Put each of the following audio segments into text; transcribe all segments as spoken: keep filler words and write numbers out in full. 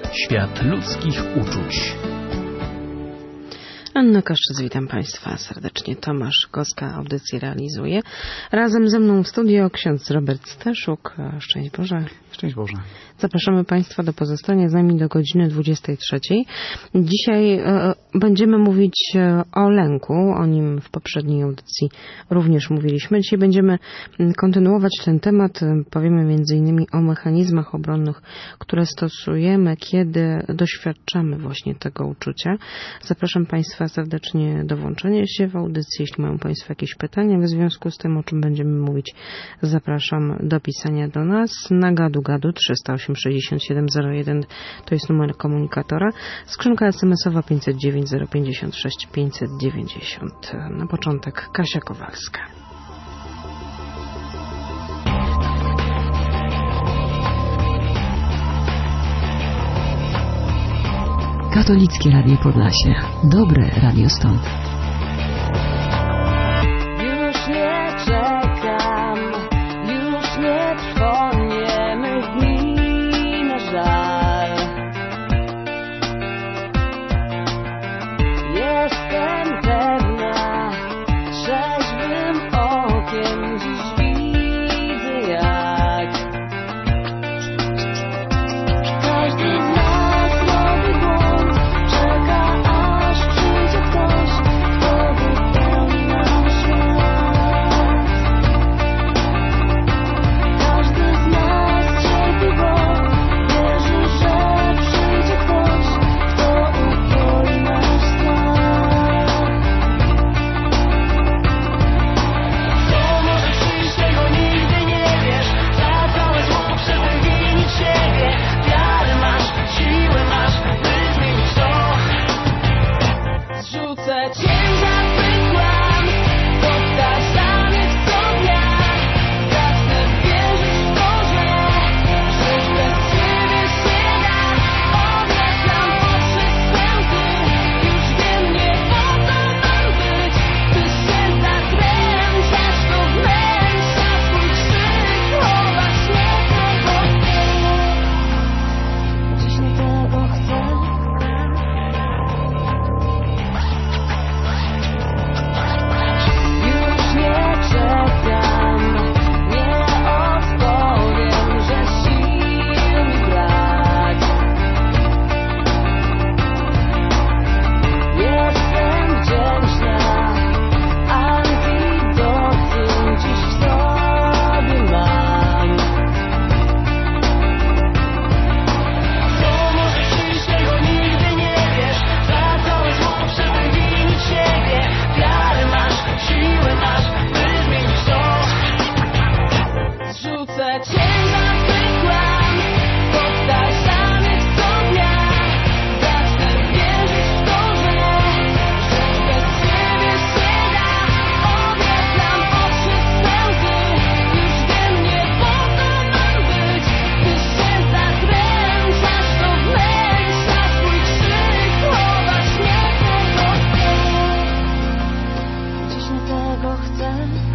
Świat ludzkich uczuć. Anna Kaszczyc, witam Państwa serdecznie. Tomasz Goska audycję realizuje. Razem ze mną w studio ksiądz Robert Staszuk. Szczęść Boże. Szczęść Boże. Zapraszamy Państwa do pozostania z nami do godziny dwudziestej trzeciej. Dzisiaj e, będziemy mówić o lęku. O nim w poprzedniej audycji również mówiliśmy. Dzisiaj będziemy kontynuować ten temat. Powiemy między innymi o mechanizmach obronnych, które stosujemy, kiedy doświadczamy właśnie tego uczucia. Zapraszam Państwa serdecznie do włączenia się w audycję. Jeśli mają Państwo jakieś pytania w związku z tym, o czym będziemy mówić, zapraszam do pisania do nas na gadu gadu trzysta osiem sześćdziesiąt siedem zero jeden, to jest numer komunikatora. Skrzynka es em esowa pięćset dziewięć zero pięćdziesiąt sześć pięćset dziewięćdziesiąt. Na początek Kasia Kowalska. Katolickie Radio Podlasie. Dobre radio stąd. Już nie czekam, już nie trwonie mych dni na żal. Jestem pewna, trzeźwym okiem dziś widzę jak każdy z nas nowy błąd czeka, aż przyjdzie ktoś, kto wypełni nasz świat. Każdy z nas cierpi, bo wierzy, że przyjdzie ktoś, kto upoi nasz strach. Co może przyjść, tego nigdy nie wiesz. Za całe zło przewinić siebie. Wiarę masz, siłę masz, by zmienić to. Zrzucę ciężar swych kłamstw, powtarzamy co dnia. Zacznę wierzyć w to, że żyć bez ciebie się da. Odwracam oczy swe łzy, już wiem, nie po to mam być. Ty się zakręcasz, to wnętrza swój krzyk, chowasz nie tego chcę. Dziś nie tego chcę. Już nie czekam, nie odpowiem, że sił mi brak. Jestem wdzięczna, antidotum dziś w sobie mam. Co może przyjść, tego nigdy nie wiesz. Za całe zło przewinić siebie. Wiarę masz, siłę masz, by zmienić to. Zrzucę ciężar swych kłamstw, powtarzamy co dnia. Zacznę wierzyć w to, że żyć bez ciebie się da. Odwracam oczy swe łzy, już wiem, nie po to mam być. Ty się zakręcasz, to wnętrza swój krzyk, chowasz nie tego chcę. Dziś nie tego chcę.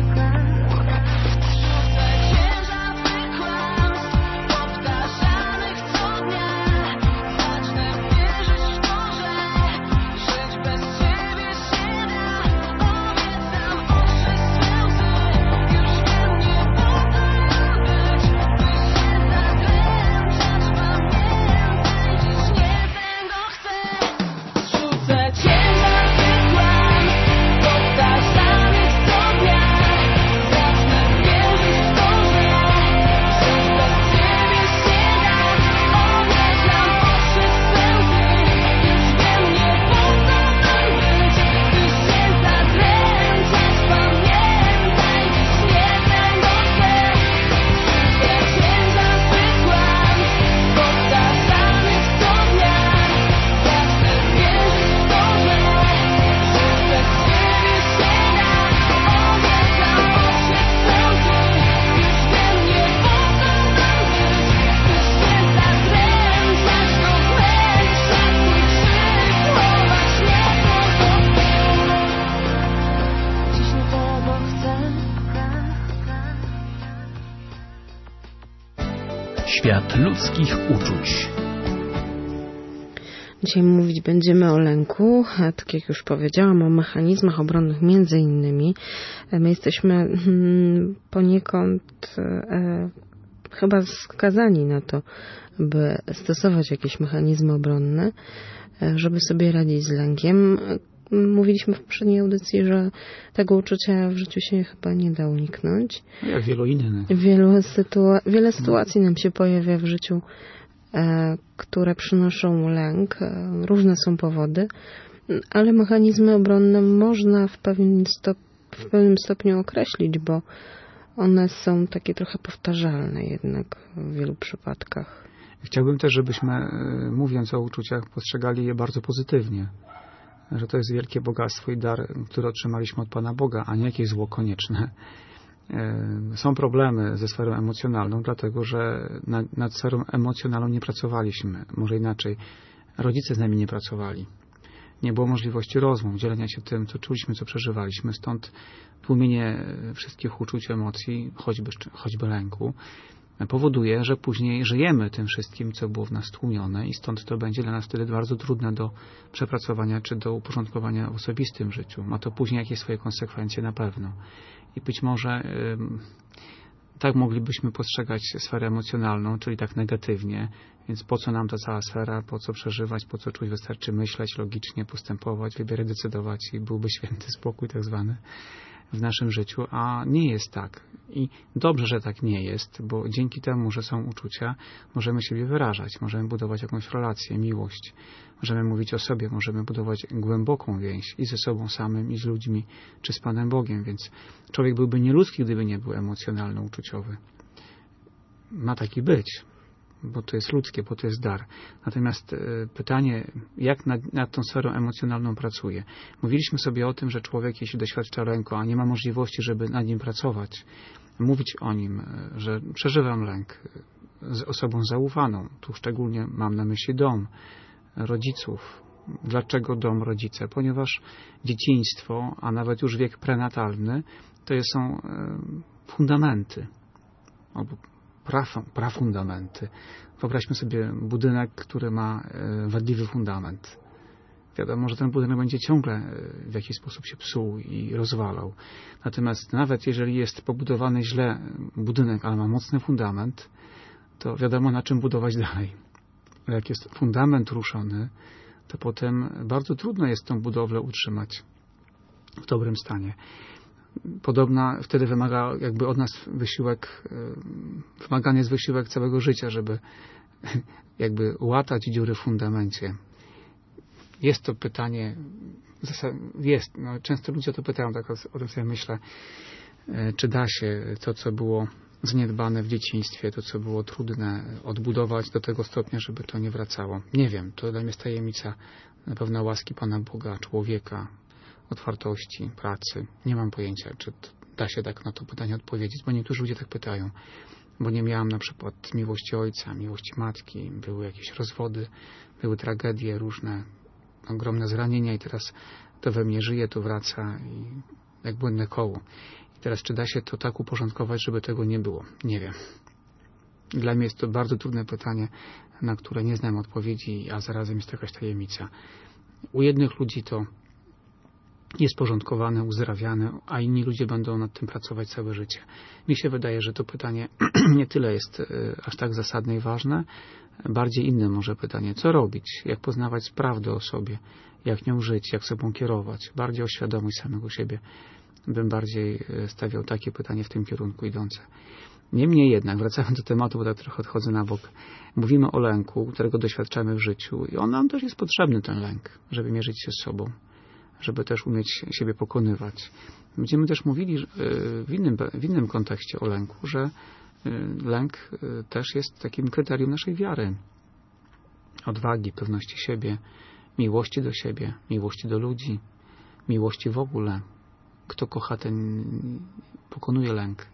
Zrzucę ciężar swych kłamstw, powtarzanych co dnia. Zacznę wierzyć w to, że żyć bez ciebie się da. Obiecam oczy swe łzy, już wiem, nie po to mam być. Ty się zakręcasz, pamiętaj, dziś nie tego chcę. Zrzucę ciężar swych kłamstw, powtarzanych co dnia. Zacznę wierzyć w to, że żyć bez ciebie się da. Odwracam oczy swe łzy, już wiem, nie po to mam być. Ty się zakręcasz, pamiętaj, dziś nie tego chcę. Zrzucę ciężar swych kłamstw, powtarzanych co dnia. Zacznę wierzyć w to, że żyć bez ciebie się da. Odwracam oczy swe łzy, już wiem, nie po to mam być. Ty się zakręcasz, to wnętrza swój krzyk, chowasz nie tego chcę. Dziś nie tego chcę. Świat ludzkich uczuć. Dzisiaj mówić będziemy o lęku, tak jak już powiedziałam, o mechanizmach obronnych między innymi. My jesteśmy poniekąd e, chyba skazani na to, by stosować jakieś mechanizmy obronne, żeby sobie radzić z lękiem. Mówiliśmy w poprzedniej audycji, że tego uczucia w życiu się chyba nie da uniknąć. Jak wielu innych. Wielu sytua- wiele sytuacji nam się pojawia w życiu, e, które przynoszą lęk. E, różne są powody, ale mechanizmy obronne można w pewnym, stop- w pewnym stopniu określić, bo one są takie trochę powtarzalne jednak w wielu przypadkach. Chciałbym też, żebyśmy, mówiąc o uczuciach, postrzegali je bardzo pozytywnie. Że to jest wielkie bogactwo i dar, który otrzymaliśmy od Pana Boga, a nie jakieś zło konieczne. Są problemy ze sferą emocjonalną, dlatego że nad, nad sferą emocjonalną nie pracowaliśmy. Może inaczej, rodzice z nami nie pracowali. Nie było możliwości rozmów, dzielenia się tym, co czuliśmy, co przeżywaliśmy. Stąd tłumienie wszystkich uczuć, emocji, choćby, choćby lęku, powoduje, że później żyjemy tym wszystkim, co było w nas tłumione i stąd to będzie dla nas wtedy bardzo trudne do przepracowania czy do uporządkowania w osobistym życiu. Ma to później jakieś swoje konsekwencje na pewno. I być może ym, tak moglibyśmy postrzegać sferę emocjonalną, czyli tak negatywnie, więc po co nam ta cała sfera, po co przeżywać, po co czuć, wystarczy myśleć logicznie, postępować, wybierać, decydować i byłby święty spokój tak zwany w naszym życiu, a nie jest tak. I dobrze, że tak nie jest, bo dzięki temu, że są uczucia, możemy siebie wyrażać, możemy budować jakąś relację, miłość, możemy mówić o sobie, możemy budować głęboką więź i ze sobą samym, i z ludźmi, czy z Panem Bogiem, więc człowiek byłby nieludzki, gdyby nie był emocjonalno-uczuciowy. Ma taki być, bo to jest ludzkie, bo to jest dar. Natomiast y, pytanie, jak nad, nad tą sferą emocjonalną pracuje? Mówiliśmy sobie o tym, że człowiek, jeśli doświadcza lęku, a nie ma możliwości, żeby nad nim pracować, mówić o nim, y, że przeżywam lęk y, z osobą zaufaną. Tu szczególnie mam na myśli dom, rodziców. Dlaczego dom, rodzice? Ponieważ dzieciństwo, a nawet już wiek prenatalny, to są y, fundamenty. Albo prafundamenty. Wyobraźmy sobie budynek, który ma wadliwy fundament. Wiadomo, że ten budynek będzie ciągle w jakiś sposób się psuł i rozwalał. Natomiast nawet jeżeli jest pobudowany źle budynek, ale ma mocny fundament, to wiadomo, na czym budować dalej. Ale jak jest fundament ruszony, to potem bardzo trudno jest tą budowlę utrzymać w dobrym stanie. Podobna wtedy wymaga jakby od nas wysiłek, wymagany jest wysiłek całego życia, żeby jakby łatać dziury w fundamencie. Jest to pytanie, jest, no, często ludzie to pytają, tak o tym sobie myślę, czy da się to, co było zaniedbane w dzieciństwie, to, co było trudne, odbudować do tego stopnia, żeby to nie wracało. Nie wiem, to dla mnie jest tajemnica na pewno łaski Pana Boga, człowieka, otwartości, pracy. Nie mam pojęcia, czy da się tak na to pytanie odpowiedzieć, bo niektórzy ludzie tak pytają, bo nie miałam na przykład miłości ojca, miłości matki, były jakieś rozwody, były tragedie różne, ogromne zranienia i teraz to we mnie żyje, to wraca i jak błędne koło. I teraz czy da się to tak uporządkować, żeby tego nie było? Nie wiem. Dla mnie jest to bardzo trudne pytanie, na które nie znam odpowiedzi, a zarazem jest to jakaś tajemnica. U jednych ludzi to jest porządkowane, uzdrawiane, a inni ludzie będą nad tym pracować całe życie. Mi się wydaje, że to pytanie nie tyle jest y, aż tak zasadne i ważne, bardziej inne może pytanie, co robić, jak poznawać prawdę o sobie, jak nią żyć, jak sobą kierować, bardziej o świadomość samego siebie. Bym bardziej stawiał takie pytanie w tym kierunku idące. Niemniej jednak, wracając do tematu, bo tak trochę odchodzę na bok, mówimy o lęku, którego doświadczamy w życiu i on nam też jest potrzebny, ten lęk, żeby mierzyć się z sobą, żeby też umieć siebie pokonywać. Będziemy też mówili w innym, w innym kontekście o lęku, że lęk też jest takim kryterium naszej wiary. Odwagi, pewności siebie, miłości do siebie, miłości do ludzi, miłości w ogóle. Kto kocha, ten pokonuje lęk.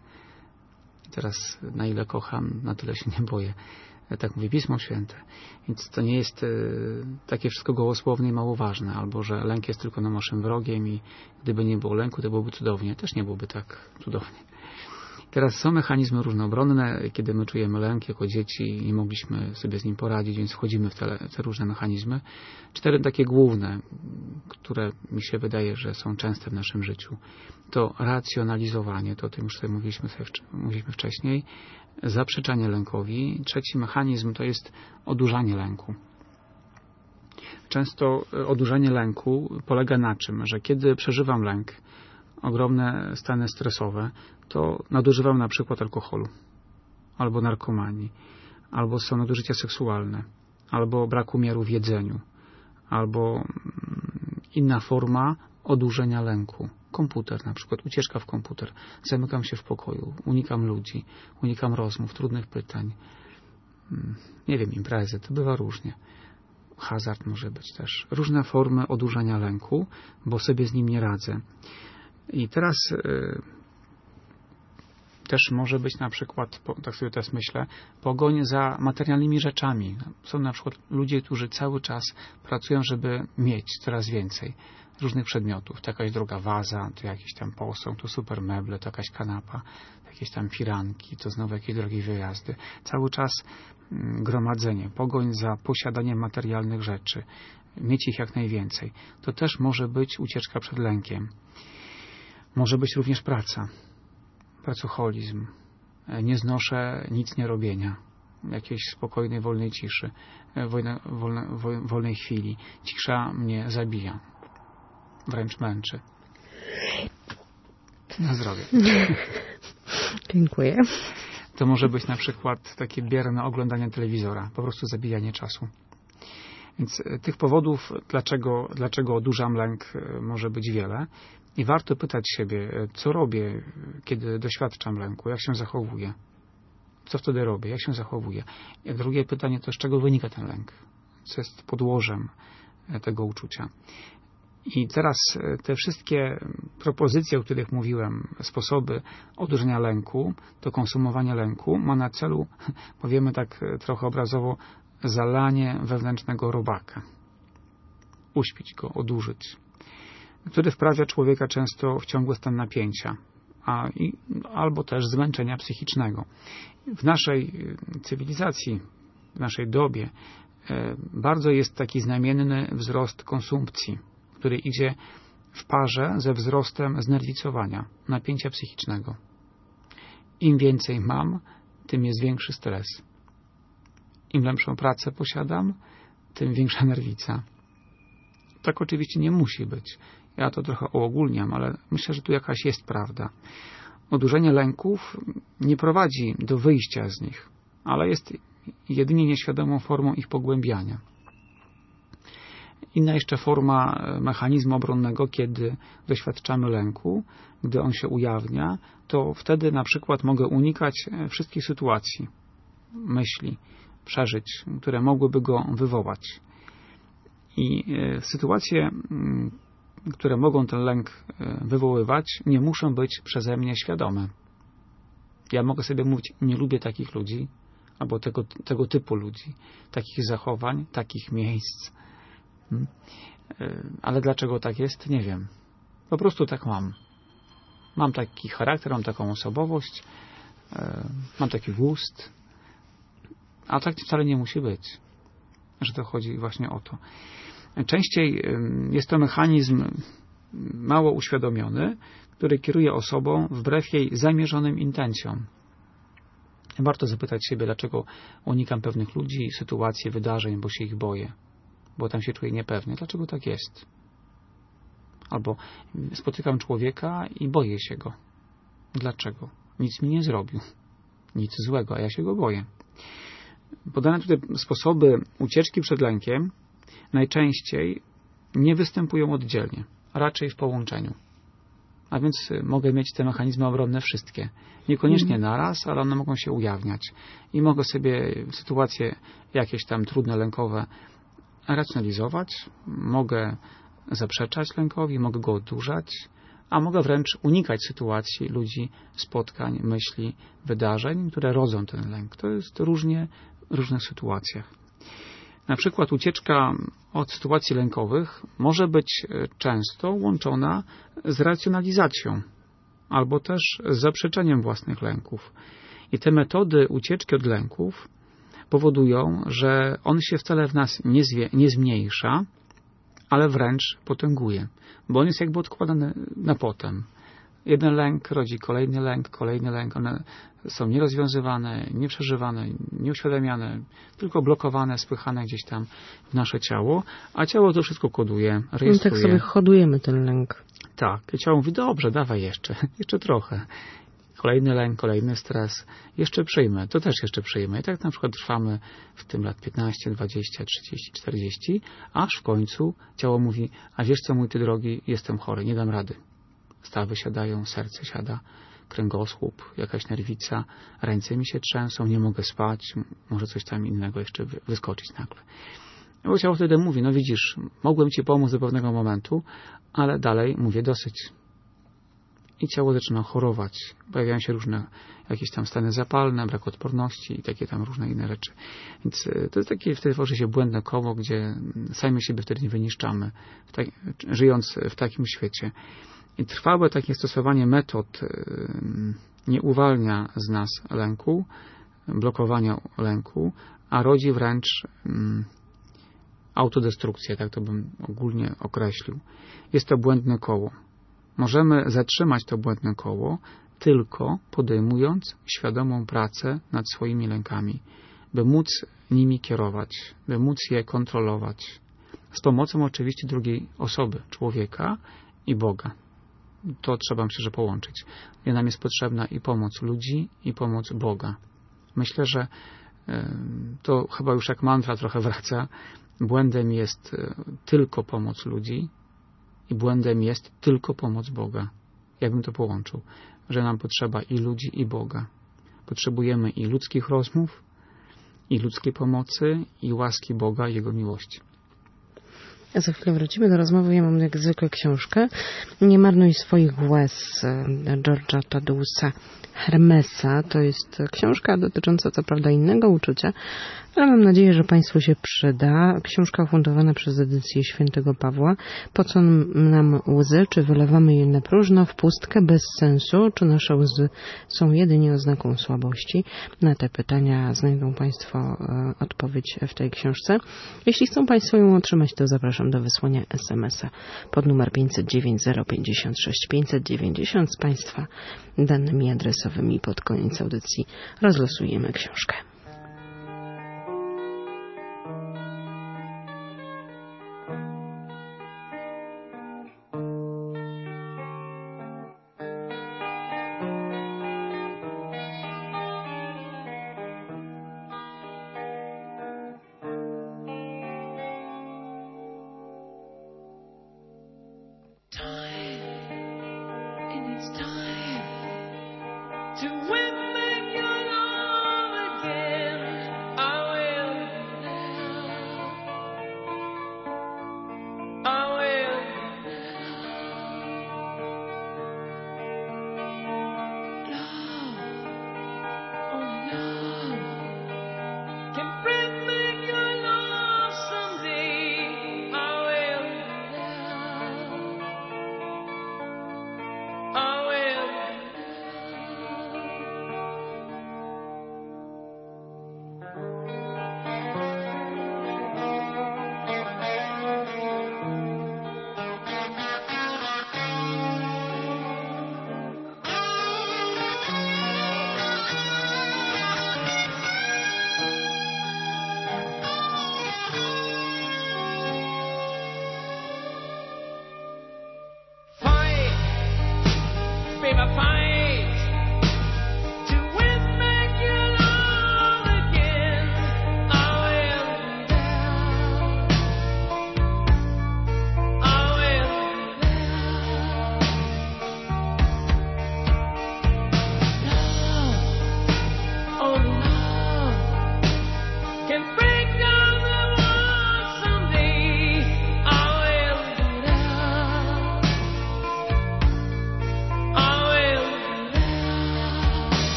I teraz na ile kocham, na tyle się nie boję. Tak mówi Pismo Święte. Więc to nie jest y, takie wszystko gołosłowne i mało ważne, albo że lęk jest tylko naszym wrogiem i gdyby nie było lęku, to byłoby cudownie. Też nie byłoby tak cudownie. Teraz są mechanizmy różnoobronne, kiedy my czujemy lęk jako dzieci i nie mogliśmy sobie z nim poradzić, więc wchodzimy w te, te różne mechanizmy. Cztery takie główne, które mi się wydaje, że są częste w naszym życiu. To racjonalizowanie, to o tym już sobie mówiliśmy, sobie, mówiliśmy wcześniej, zaprzeczanie lękowi. Trzeci mechanizm to jest odurzanie lęku. Często odurzanie lęku polega na czym? Że kiedy przeżywam lęk, ogromne stany stresowe, to nadużywam na przykład alkoholu, albo narkomanii, albo są nadużycia seksualne, albo brak umiaru w jedzeniu, albo inna forma odurzenia lęku. Komputer, na przykład ucieczka w komputer. Zamykam się w pokoju, unikam ludzi, unikam rozmów, trudnych pytań. Nie wiem, imprezy, to bywa różnie. Hazard może być też. Różne formy odurzania lęku, bo sobie z nim nie radzę. I teraz y, też może być na przykład, tak sobie teraz myślę, pogoń za materialnymi rzeczami. Są na przykład ludzie, którzy cały czas pracują, żeby mieć coraz więcej różnych przedmiotów. To jakaś droga waza, to jakiś tam posąg, to super meble, to jakaś kanapa, to jakieś tam firanki, to znowu jakieś drogie wyjazdy. Cały czas mm, gromadzenie, pogoń za posiadaniem materialnych rzeczy, mieć ich jak najwięcej. To też może być ucieczka przed lękiem. Może być również praca, pracoholizm, nie znoszę nic nie robienia, jakiejś spokojnej, wolnej ciszy, wolne, wolne, wolnej chwili. Cisza mnie zabija, wręcz męczy. Na zdrowie. Dziękuję. To może być na przykład takie bierne oglądanie telewizora, po prostu zabijanie czasu. Więc tych powodów, dlaczego, dlaczego odurzam lęk, może być wiele. I warto pytać siebie, co robię, kiedy doświadczam lęku, jak się zachowuję. Co wtedy robię, jak się zachowuję. I drugie pytanie to, z czego wynika ten lęk. Co jest podłożem tego uczucia. I teraz te wszystkie propozycje, o których mówiłem, sposoby odurzenia lęku, to konsumowanie lęku, ma na celu, powiemy tak trochę obrazowo, zalanie wewnętrznego robaka. Uśpić go, odurzyć. Który wprawia człowieka często w ciągły stan napięcia, a, i, albo też zmęczenia psychicznego. W naszej cywilizacji, w naszej dobie e, bardzo jest taki znamienny wzrost konsumpcji, który idzie w parze ze wzrostem znerwicowania, napięcia psychicznego. Im więcej mam, tym jest większy stres. Im lepszą pracę posiadam, tym większa nerwica. Tak oczywiście nie musi być. Ja to trochę uogólniam, ale myślę, że tu jakaś jest prawda. Odurzenie lęków nie prowadzi do wyjścia z nich, ale jest jedynie nieświadomą formą ich pogłębiania. Inna jeszcze forma mechanizmu obronnego, kiedy doświadczamy lęku, gdy on się ujawnia, to wtedy na przykład mogę unikać wszystkich sytuacji, myśli, przeżyć, które mogłyby go wywołać. I sytuacje, które mogą ten lęk wywoływać, nie muszą być przeze mnie świadome. Ja mogę sobie mówić, nie lubię takich ludzi, albo tego, tego typu ludzi, takich zachowań, takich miejsc. Ale dlaczego tak jest? Nie wiem. Po prostu tak mam. Mam taki charakter, mam taką osobowość, mam taki gust, a tak wcale nie musi być. Że to chodzi właśnie o to. Częściej jest to mechanizm mało uświadomiony, który kieruje osobą wbrew jej zamierzonym intencjom. Warto zapytać siebie, dlaczego unikam pewnych ludzi, sytuacji, wydarzeń, bo się ich boję, bo tam się czuję niepewnie. Dlaczego tak jest? Albo spotykam człowieka i boję się go. Dlaczego? Nic mi nie zrobił. Nic złego, a ja się go boję. Podane tutaj sposoby ucieczki przed lękiem najczęściej nie występują oddzielnie, a raczej w połączeniu. A więc mogę mieć te mechanizmy obronne wszystkie. Niekoniecznie mm. naraz, ale one mogą się ujawniać. I mogę sobie sytuacje jakieś tam trudne, lękowe racjonalizować, mogę zaprzeczać lękowi, mogę go odurzać, a mogę wręcz unikać sytuacji, ludzi, spotkań, myśli, wydarzeń, które rodzą ten lęk. To jest różnie w różnych sytuacjach. Na przykład ucieczka od sytuacji lękowych może być często łączona z racjonalizacją. albo też z zaprzeczeniem własnych lęków. I te metody ucieczki od lęków powodują, że on się wcale w nas nie, zwie, nie zmniejsza, ale wręcz potęguje, bo on jest jakby odkładany na potem. Jeden lęk rodzi kolejny lęk, kolejny lęk. One są nierozwiązywane, nieprzeżywane, nieuświadamiane, tylko blokowane, spychane gdzieś tam w nasze ciało, a ciało to wszystko koduje, rejestruje. I tak sobie hodujemy ten lęk. Tak. I ciało mówi, dobrze, dawaj jeszcze, jeszcze trochę. Kolejny lęk, kolejny stres. Jeszcze przyjmę, to też jeszcze przyjmę. I tak na przykład trwamy w tym lat piętnaście, dwadzieścia, trzydzieści, czterdzieści, aż w końcu ciało mówi, a wiesz co, mój ty drogi, jestem chory, nie dam rady. Stawy siadają, serce siada, kręgosłup, jakaś nerwica, ręce mi się trzęsą, nie mogę spać, może coś tam innego jeszcze wyskoczyć nagle. Bo ciało wtedy mówi, no widzisz, mogłem ci pomóc do pewnego momentu, ale dalej mówię dosyć. I ciało zaczyna chorować. Pojawiają się różne jakieś tam stany zapalne, brak odporności i takie tam różne inne rzeczy. Więc to jest takie, wtedy tworzy się błędne koło, gdzie sami siebie wtedy nie wyniszczamy, w tak, żyjąc w takim świecie. I trwałe takie stosowanie metod nie uwalnia z nas lęku, blokowania lęku, a rodzi wręcz autodestrukcję, tak to bym ogólnie określił. Jest to błędne koło. Możemy zatrzymać to błędne koło tylko podejmując świadomą pracę nad swoimi lękami, by móc nimi kierować, by móc je kontrolować. Z pomocą oczywiście drugiej osoby, człowieka i Boga. To trzeba, myślę, że połączyć. I nam jest potrzebna i pomoc ludzi, i pomoc Boga. Myślę, że to chyba już jak mantra trochę wraca. Błędem jest tylko pomoc ludzi i błędem jest tylko pomoc Boga. Jakbym to połączył? Że nam potrzeba i ludzi, i Boga. Potrzebujemy i ludzkich rozmów, i ludzkiej pomocy, i łaski Boga, i Jego miłości. A za chwilę wrócimy do rozmowy. Ja mam jak zwykle książkę Nie marnuj swoich łez George'a Tadeusa Hermesa. To jest książka dotycząca co prawda innego uczucia, ale mam nadzieję, że Państwu się przyda. Książka ofundowana przez edycję Świętego Pawła. Po co nam łzy? Czy wylewamy je na próżno, w pustkę, bez sensu? Czy nasze łzy są jedynie oznaką słabości? Na te pytania znajdą Państwo odpowiedź w tej książce. Jeśli chcą Państwo ją otrzymać, to zapraszam do wysłania es em es a pod numer pięćset dziewięć zero pięćdziesiąt sześć pięćset dziewięćdziesiąt. Z Państwa danymi adresowymi pod koniec audycji rozlosujemy książkę. I will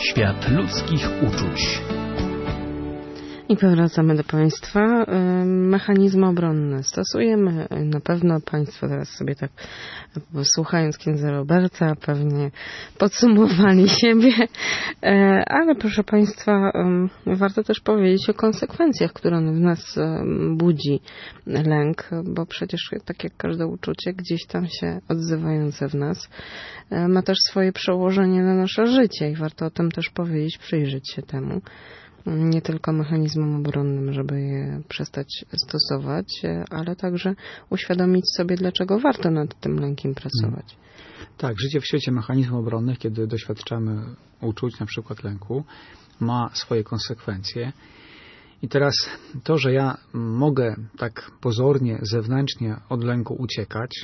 Świat ludzkich uczuć. I powracamy do Państwa. Mechanizmy obronne stosujemy. Na pewno Państwo teraz sobie tak, słuchając księdza Roberta, pewnie podsumowali siebie. Ale proszę Państwa, warto też powiedzieć o konsekwencjach, które on w nas budzi lęk, bo przecież tak jak każde uczucie gdzieś tam się odzywające w nas ma też swoje przełożenie na nasze życie i warto o tym też powiedzieć, przyjrzeć się temu. Nie tylko mechanizmom obronnym, żeby je przestać stosować, ale także uświadomić sobie, dlaczego warto nad tym lękiem pracować. Tak, życie w świecie mechanizmów obronnych, kiedy doświadczamy uczuć, na przykład lęku, ma swoje konsekwencje. I teraz to, że ja mogę tak pozornie, zewnętrznie od lęku uciekać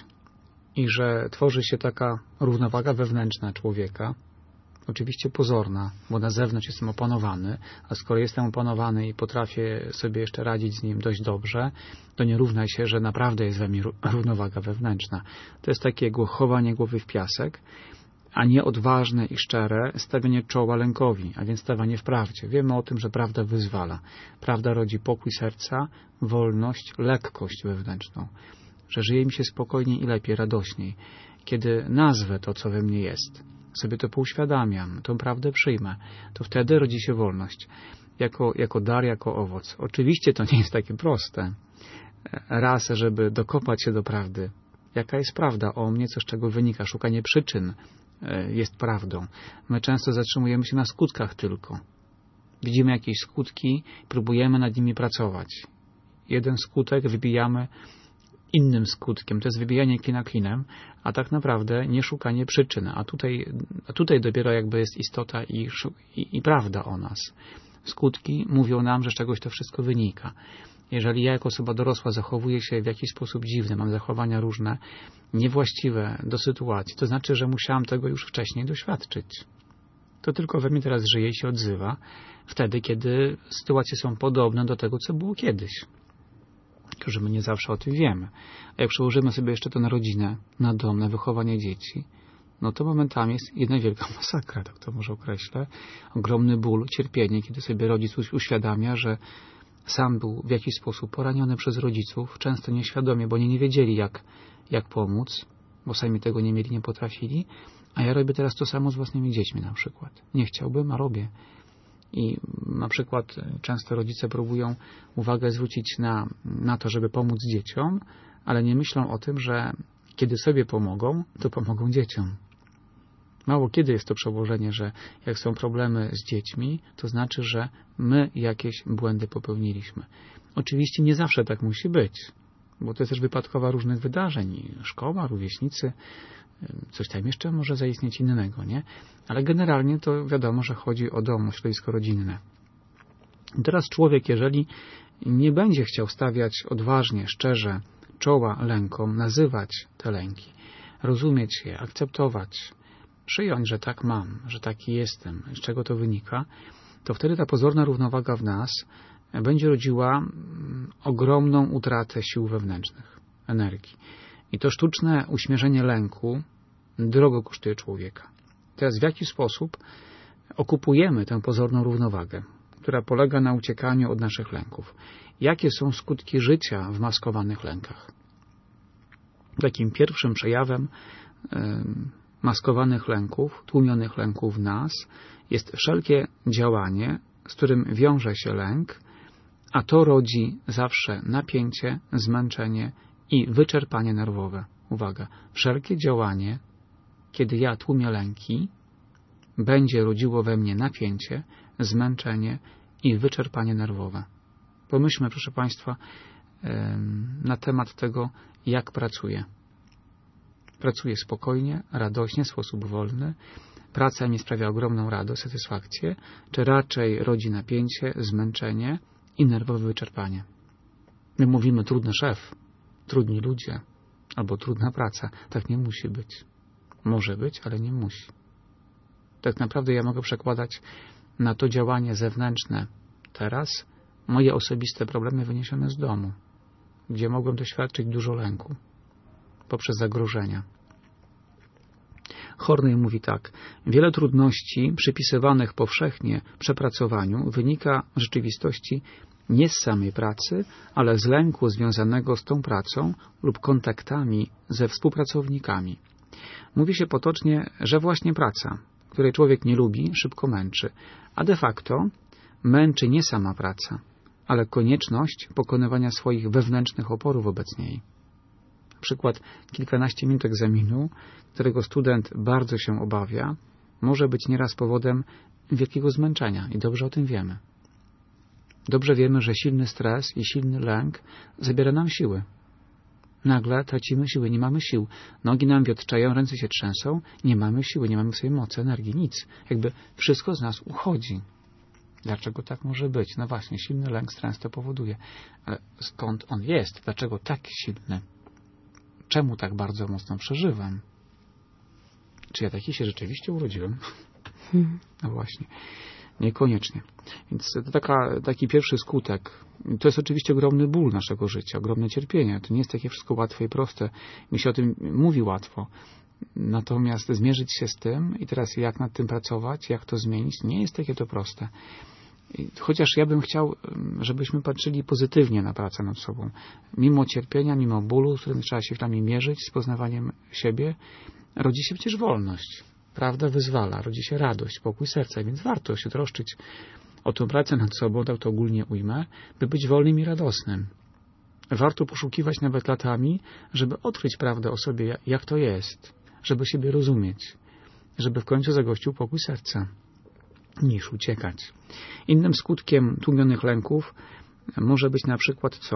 i że tworzy się taka równowaga wewnętrzna człowieka, oczywiście pozorna, bo na zewnątrz jestem opanowany, a skoro jestem opanowany i potrafię sobie jeszcze radzić z nim dość dobrze, to nie równa się, że naprawdę jest we mnie równowaga wewnętrzna. To jest takie chowanie głowy w piasek, a nie odważne i szczere stawianie czoła lękowi, a więc stawanie w prawdzie. Wiemy o tym, że prawda wyzwala. Prawda rodzi pokój serca, wolność, lekkość wewnętrzną, że żyje mi się spokojniej i lepiej, radośniej, kiedy nazwę to, co we mnie jest, sobie to pouświadamiam, tą prawdę przyjmę, to wtedy rodzi się wolność. Jako, jako dar, jako owoc. Oczywiście to nie jest takie proste. Raz, żeby dokopać się do prawdy. Jaka jest prawda o mnie, co z czego wynika? Szukanie przyczyn jest prawdą. My często zatrzymujemy się na skutkach tylko. Widzimy jakieś skutki, próbujemy nad nimi pracować. Jeden skutek wybijamy innym skutkiem. To jest wybijanie klina klinem, a tak naprawdę nie szukanie przyczyn. A tutaj, a tutaj dopiero jakby jest istota i, i, i prawda o nas. Skutki mówią nam, że z czegoś to wszystko wynika. Jeżeli ja jako osoba dorosła zachowuję się w jakiś sposób dziwny, mam zachowania różne, niewłaściwe do sytuacji, to znaczy, że musiałam tego już wcześniej doświadczyć. To tylko we mnie teraz żyje i się odzywa wtedy, kiedy sytuacje są podobne do tego, co było kiedyś. Tylko że my nie zawsze o tym wiemy. A jak przełożymy sobie jeszcze to na rodzinę, na dom, na wychowanie dzieci, no to momentami jest jedna wielka masakra, tak to może określę. Ogromny ból, cierpienie, kiedy sobie rodzic uświadamia, że sam był w jakiś sposób poraniony przez rodziców, często nieświadomie, bo oni nie wiedzieli, jak, jak pomóc, bo sami tego nie mieli, nie potrafili, a ja robię teraz to samo z własnymi dziećmi na przykład. Nie chciałbym, a robię. I na przykład często rodzice próbują uwagę zwrócić na, na to, żeby pomóc dzieciom, ale nie myślą o tym, że kiedy sobie pomogą, to pomogą dzieciom. Mało kiedy jest to przełożenie, że jak są problemy z dziećmi, to znaczy, że my jakieś błędy popełniliśmy. Oczywiście nie zawsze tak musi być, bo to jest też wypadkowa różnych wydarzeń. Szkoła, rówieśnicy, coś tam jeszcze może zaistnieć innego, nie? Ale generalnie to wiadomo, że chodzi o dom, środowisko rodzinne. I teraz człowiek, jeżeli nie będzie chciał stawiać odważnie, szczerze czoła lękom, nazywać te lęki, rozumieć je, akceptować, przyjąć, że tak mam, że taki jestem, z czego to wynika, to wtedy ta pozorna równowaga w nas będzie rodziła ogromną utratę sił wewnętrznych, energii. I to sztuczne uśmierzenie lęku drogo kosztuje człowieka. Teraz w jaki sposób okupujemy tę pozorną równowagę, która polega na uciekaniu od naszych lęków? Jakie są skutki życia w maskowanych lękach? Takim pierwszym przejawem yy, maskowanych lęków, tłumionych lęków w nas jest wszelkie działanie, z którym wiąże się lęk, a to rodzi zawsze napięcie, zmęczenie i wyczerpanie nerwowe. Uwaga, wszelkie działanie, kiedy ja tłumię lęki, będzie rodziło we mnie napięcie, zmęczenie i wyczerpanie nerwowe. Pomyślmy, proszę Państwa, na temat tego, jak pracuję. Pracuję spokojnie, radośnie, w sposób wolny. Praca mi sprawia ogromną radość, satysfakcję, czy raczej rodzi napięcie, zmęczenie i nerwowe wyczerpanie. My mówimy trudny szef, trudni ludzie, albo trudna praca. Tak nie musi być. Może być, ale nie musi. Tak naprawdę ja mogę przekładać na to działanie zewnętrzne teraz moje osobiste problemy wyniesione z domu, gdzie mogłem doświadczyć dużo lęku poprzez zagrożenia. Horney mówi tak: wiele trudności przypisywanych powszechnie przepracowaniu wynika w rzeczywistości nie z samej pracy, ale z lęku związanego z tą pracą lub kontaktami ze współpracownikami. Mówi się potocznie, że właśnie praca, której człowiek nie lubi, szybko męczy, a de facto męczy nie sama praca, ale konieczność pokonywania swoich wewnętrznych oporów wobec niej. Na przykład kilkanaście minut egzaminu, którego student bardzo się obawia, może być nieraz powodem wielkiego zmęczenia i dobrze o tym wiemy. Dobrze wiemy, że silny stres i silny lęk zabiera nam siły. Nagle tracimy siły, nie mamy sił. Nogi nam wiotczeją, ręce się trzęsą, nie mamy siły, nie mamy w sobie mocy, energii, nic. Jakby wszystko z nas uchodzi. Dlaczego tak może być? No właśnie, silny lęk, stres to powoduje. Ale skąd on jest? Dlaczego tak silny? Czemu tak bardzo mocno przeżywam? Czy ja taki się rzeczywiście urodziłem? Hmm. No właśnie. Niekoniecznie. Więc to taka, taki pierwszy skutek. To jest oczywiście ogromny ból naszego życia, ogromne cierpienie. To nie jest takie wszystko łatwe i proste. Mi się o tym mówi łatwo. Natomiast zmierzyć się z tym i teraz jak nad tym pracować, jak to zmienić, nie jest takie to proste. Chociaż ja bym chciał, żebyśmy patrzyli pozytywnie na pracę nad sobą. Mimo cierpienia, mimo bólu, z którym trzeba się chwilami mierzyć, z poznawaniem siebie, rodzi się przecież wolność. Prawda wyzwala, rodzi się radość, pokój serca, więc warto się troszczyć o tę pracę nad sobą, tak to ogólnie ujmę, by być wolnym i radosnym. Warto poszukiwać nawet latami, żeby odkryć prawdę o sobie, jak to jest, żeby siebie rozumieć, żeby w końcu zagościł pokój serca, niż uciekać. Innym skutkiem tłumionych lęków może być na przykład co?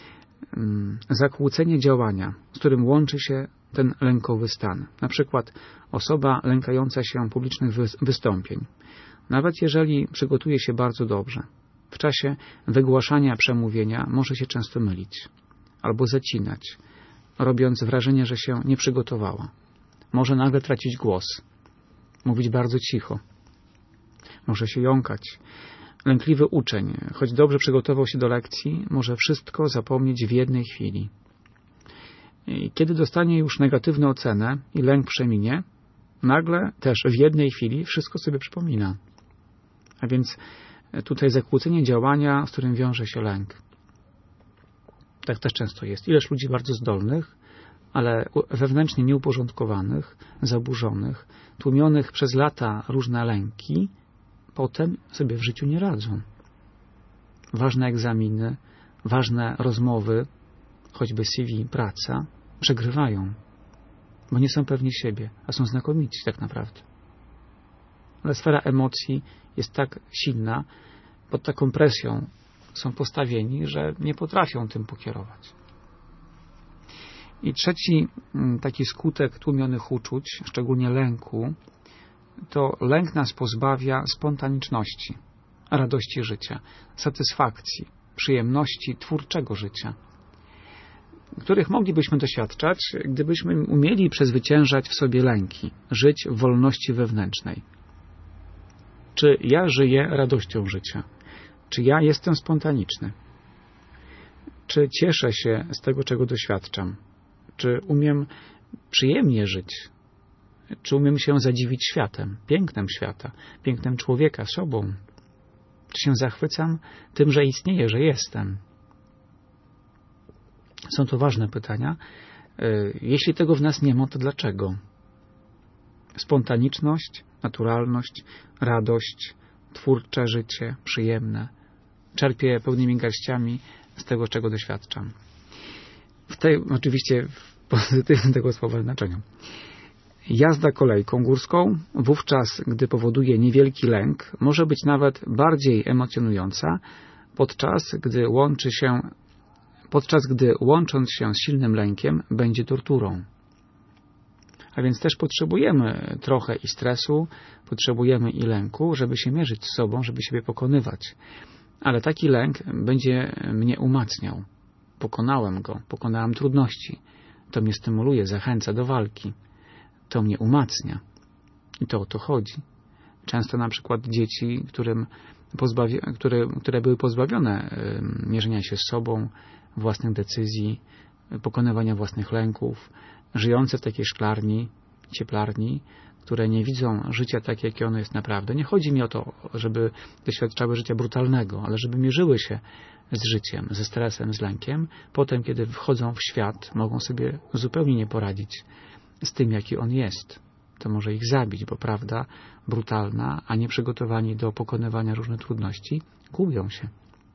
Zakłócenie działania, z którym łączy się ten lękowy stan. Na przykład osoba lękająca się publicznych wystąpień. Nawet jeżeli przygotuje się bardzo dobrze, w czasie wygłaszania przemówienia może się często mylić albo zacinać, robiąc wrażenie, że się nie przygotowała. Może nagle tracić głos, mówić bardzo cicho, może się jąkać. Lękliwy uczeń, choć dobrze przygotował się do lekcji, może wszystko zapomnieć w jednej chwili. I kiedy dostanie już negatywną ocenę i lęk przeminie, nagle też w jednej chwili wszystko sobie przypomina. A więc tutaj zakłócenie działania, z którym wiąże się lęk. Tak też często jest. Ileż ludzi bardzo zdolnych, ale wewnętrznie nieuporządkowanych, zaburzonych, tłumionych przez lata różne lęki, potem sobie w życiu nie radzą. Ważne egzaminy, ważne rozmowy, choćby C V, praca, przegrywają, bo nie są pewni siebie, a są znakomici tak naprawdę. Ale sfera emocji jest tak silna, pod taką presją są postawieni, że nie potrafią tym pokierować. I trzeci taki skutek tłumionych uczuć, szczególnie lęku, to lęk nas pozbawia spontaniczności, radości życia, satysfakcji, przyjemności twórczego życia, których moglibyśmy doświadczać, gdybyśmy umieli przezwyciężać w sobie lęki, żyć w wolności wewnętrznej. Czy ja żyję radością życia? Czy ja jestem spontaniczny? Czy cieszę się z tego, czego doświadczam? Czy umiem przyjemnie żyć? Czy umiem się zadziwić światem, pięknem świata, pięknem człowieka, sobą? Czy się zachwycam tym, że istnieję, że jestem? Są to ważne pytania. Jeśli tego w nas nie ma, to dlaczego? Spontaniczność, naturalność, radość, twórcze życie, przyjemne. Czerpię pełnymi garściami z tego, czego doświadczam. W tej, oczywiście w pozytywnym tego słowa znaczeniu. Jazda kolejką górską, wówczas gdy powoduje niewielki lęk, może być nawet bardziej emocjonująca, podczas gdy łączy się, podczas gdy łącząc się z silnym lękiem, będzie torturą. A więc też potrzebujemy trochę i stresu, potrzebujemy i lęku, żeby się mierzyć z sobą, żeby siebie pokonywać. Ale taki lęk będzie mnie umacniał. Pokonałem go, pokonałem trudności. To mnie stymuluje, zachęca do walki. To mnie umacnia. I to o to chodzi. Często na przykład dzieci, którym pozbawi... które, które były pozbawione y, mierzenia się z sobą, własnych decyzji, pokonywania własnych lęków, żyjące w takiej szklarni, cieplarni, które nie widzą życia tak, jakie ono jest naprawdę. Nie chodzi mi o to, żeby doświadczały życia brutalnego, ale żeby mierzyły się z życiem, ze stresem, z lękiem. Potem, kiedy wchodzą w świat, mogą sobie zupełnie nie poradzić z tym, jaki on jest. To może ich zabić, bo prawda brutalna, a nie przygotowani do pokonywania różnych trudności, gubią się.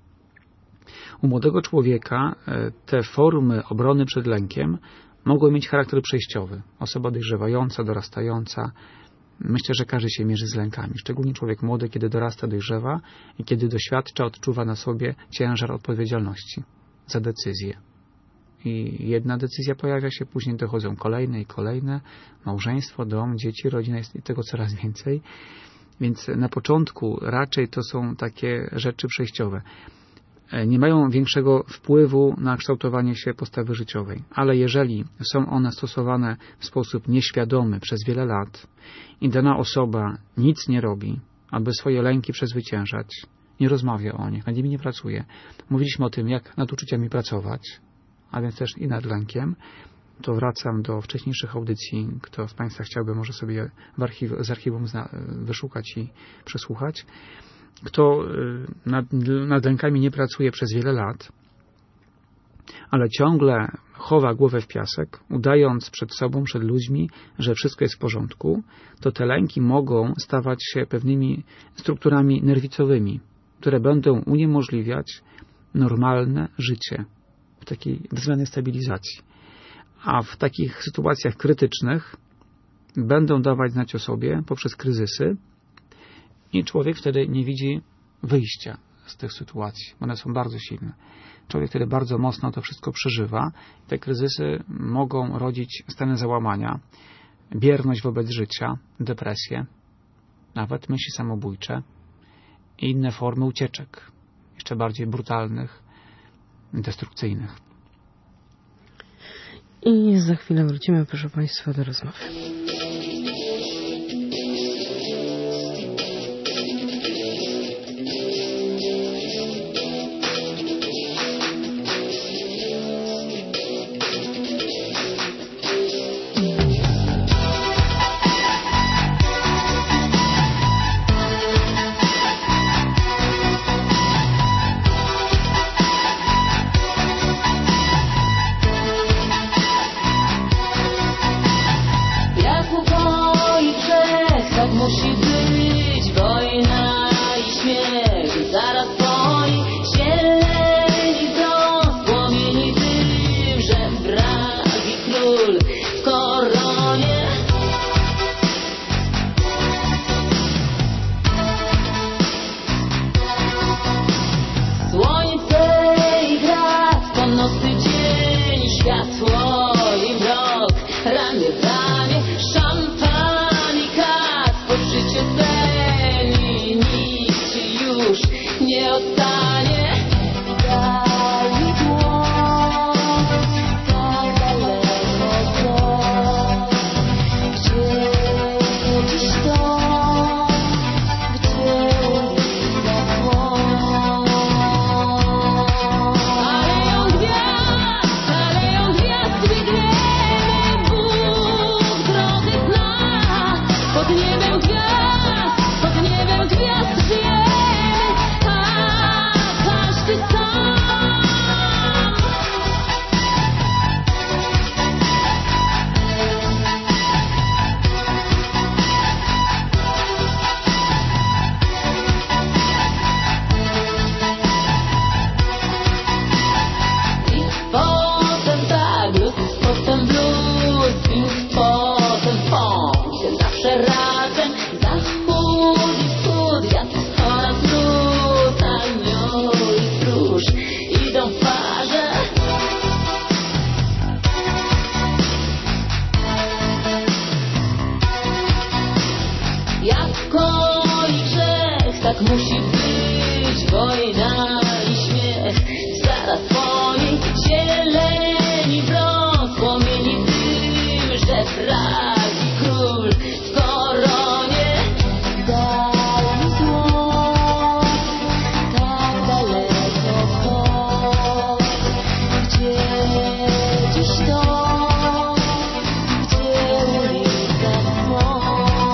U młodego człowieka te formy obrony przed lękiem mogą mieć charakter przejściowy. Osoba dojrzewająca, dorastająca. Myślę, że każdy się mierzy z lękami. Szczególnie człowiek młody, kiedy dorasta, dojrzewa i kiedy doświadcza, odczuwa na sobie ciężar odpowiedzialności za decyzje. I jedna decyzja pojawia się, później dochodzą kolejne i kolejne. Małżeństwo, dom, dzieci, rodzina, jest tego coraz więcej. Więc na początku raczej to są takie rzeczy przejściowe. Nie mają większego wpływu na kształtowanie się postawy życiowej. Ale jeżeli są one stosowane w sposób nieświadomy przez wiele lat i dana osoba nic nie robi, aby swoje lęki przezwyciężać, nie rozmawia o nich, nad nimi nie pracuje. Mówiliśmy o tym, jak nad uczuciami pracować, a więc też i nad lękiem. To wracam do wcześniejszych audycji. Kto z Państwa chciałby, może sobie w archiw, z archiwum zna, wyszukać i przesłuchać. Kto nad, nad lękami nie pracuje przez wiele lat, ale ciągle chowa głowę w piasek, udając przed sobą, przed ludźmi, że wszystko jest w porządku, to te lęki mogą stawać się pewnymi strukturami nerwicowymi, które będą uniemożliwiać normalne życie w takiej względnej stabilizacji. A w takich sytuacjach krytycznych będą dawać znać o sobie poprzez kryzysy i człowiek wtedy nie widzi wyjścia z tych sytuacji. One są bardzo silne. Człowiek wtedy bardzo mocno to wszystko przeżywa. Te kryzysy mogą rodzić stany załamania, bierność wobec życia, depresję, nawet myśli samobójcze i inne formy ucieczek, jeszcze bardziej brutalnych, destrukcyjnych. I za chwilę wrócimy, proszę Państwa, do rozmowy. Gdzie ulica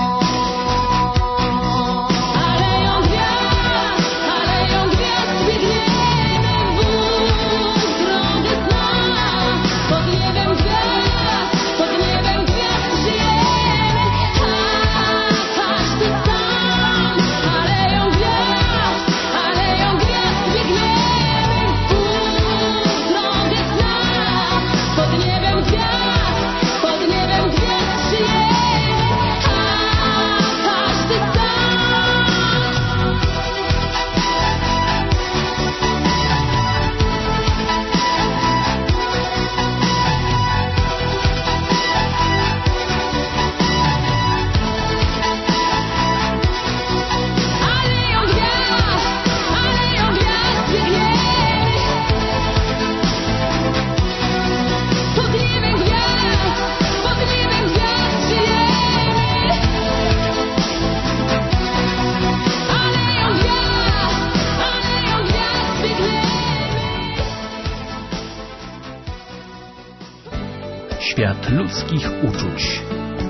Świat ludzkich uczuć.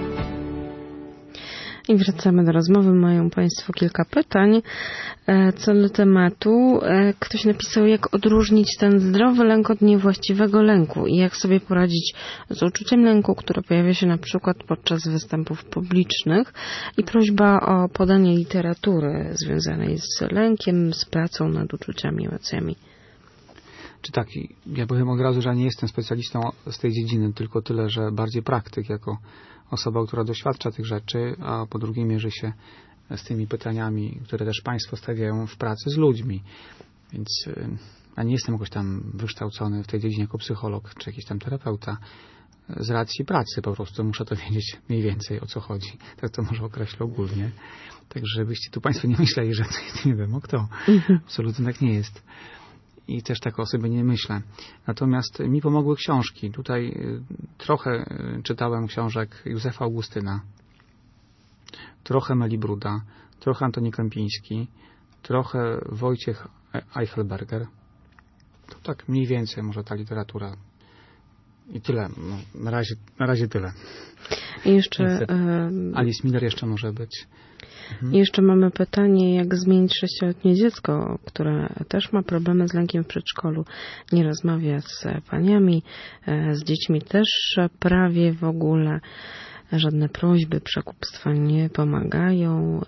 I wracamy do rozmowy. Mają Państwo kilka pytań co do tematu. Ktoś napisał, jak odróżnić ten zdrowy lęk od niewłaściwego lęku i jak sobie poradzić z uczuciem lęku, które pojawia się na przykład podczas występów publicznych, i prośba o podanie literatury związanej z lękiem, z pracą nad uczuciami, emocjami. Czy tak, ja powiem od razu, że nie jestem specjalistą z tej dziedziny, tylko tyle, że bardziej praktyk jako osoba, która doświadcza tych rzeczy, a po drugie mierzy się z tymi pytaniami, które też Państwo stawiają w pracy z ludźmi. Więc ja nie jestem jakoś tam wykształcony w tej dziedzinie jako psycholog czy jakiś tam terapeuta. Z racji pracy po prostu muszę to wiedzieć mniej więcej, o co chodzi. Tak to może określę ogólnie. Tak, żebyście tu Państwo nie myśleli, że nie wiem, kto. Absolutnie tak nie jest. I też tak o sobie nie myślę. Natomiast mi pomogły książki. Tutaj trochę czytałem książek Józefa Augustyna, trochę Meli Bruda, trochę Antoni Kępiński, trochę Wojciech Eichelberger. To tak mniej więcej może ta literatura. I tyle. No, na razie, na razie tyle. I jeszcze Niestety. Alice Miller jeszcze może być. Mhm. Jeszcze mamy pytanie, jak zmienić sześcioletnie dziecko, które też ma problemy z lękiem w przedszkolu. Nie rozmawia z paniami, z dziećmi też prawie w ogóle. Żadne prośby, przekupstwa nie pomagają.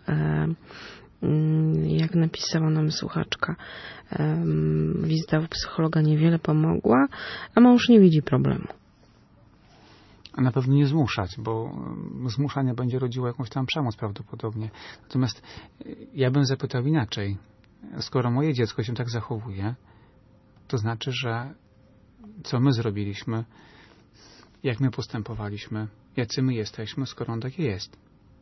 Jak napisała nam słuchaczka, wizyta u psychologa niewiele pomogła, a mąż nie widzi problemu. A na pewno nie zmuszać, bo zmuszanie będzie rodziło jakąś tam przemoc prawdopodobnie. Natomiast ja bym zapytał inaczej. Skoro moje dziecko się tak zachowuje, to znaczy, że co my zrobiliśmy, jak my postępowaliśmy, jacy my jesteśmy, skoro on takie jest.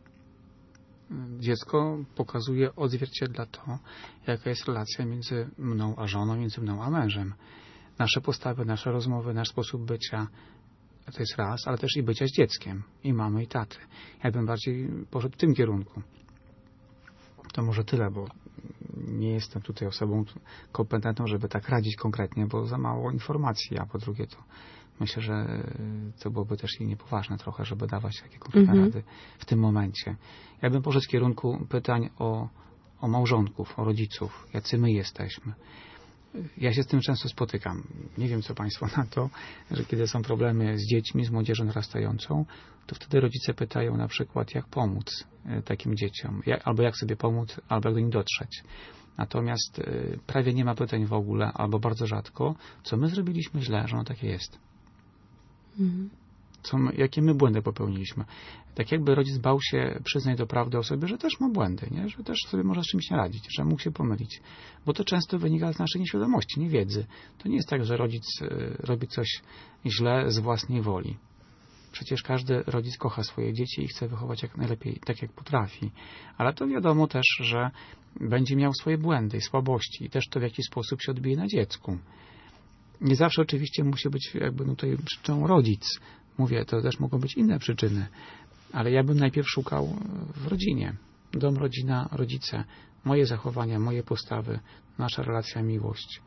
Dziecko pokazuje, odzwierciedla to, jaka jest relacja między mną a żoną, między mną a mężem. Nasze postawy, nasze rozmowy, nasz sposób bycia, to jest raz, ale też i bycia z dzieckiem, i mamy, i taty. Ja bym bardziej poszedł w tym kierunku. To może tyle, bo nie jestem tutaj osobą kompetentną, żeby tak radzić konkretnie, bo za mało informacji, a po drugie to myślę, że to byłoby też i niepoważne trochę, żeby dawać takie konkretne mm-hmm. rady w tym momencie. Ja bym poszedł w kierunku pytań o, o małżonków, o rodziców, jacy my jesteśmy. Ja się z tym często spotykam. Nie wiem, co Państwo na to, że kiedy są problemy z dziećmi, z młodzieżą narastającą, to wtedy rodzice pytają na przykład, jak pomóc takim dzieciom, jak, albo jak sobie pomóc, albo jak do nich dotrzeć. Natomiast y, prawie nie ma pytań w ogóle, albo bardzo rzadko, co my zrobiliśmy źle, że ono takie jest. Mhm. Co my, jakie my błędy popełniliśmy. Tak jakby rodzic bał się przyznać do prawdy o sobie, że też ma błędy, nie? Że też sobie może z czymś nie radzić, że mógł się pomylić. Bo to często wynika z naszej nieświadomości, niewiedzy. To nie jest tak, że rodzic y, robi coś źle z własnej woli. Przecież każdy rodzic kocha swoje dzieci i chce wychować jak najlepiej, tak jak potrafi. Ale to wiadomo też, że będzie miał swoje błędy i słabości i też to w jakiś sposób się odbije na dziecku. Nie zawsze oczywiście musi być jakby no tutaj przyczyną rodzic. Mówię, to też mogą być inne przyczyny. Ale ja bym najpierw szukał w rodzinie. Dom, rodzina, rodzice. Moje zachowania, moje postawy, nasza relacja, miłość.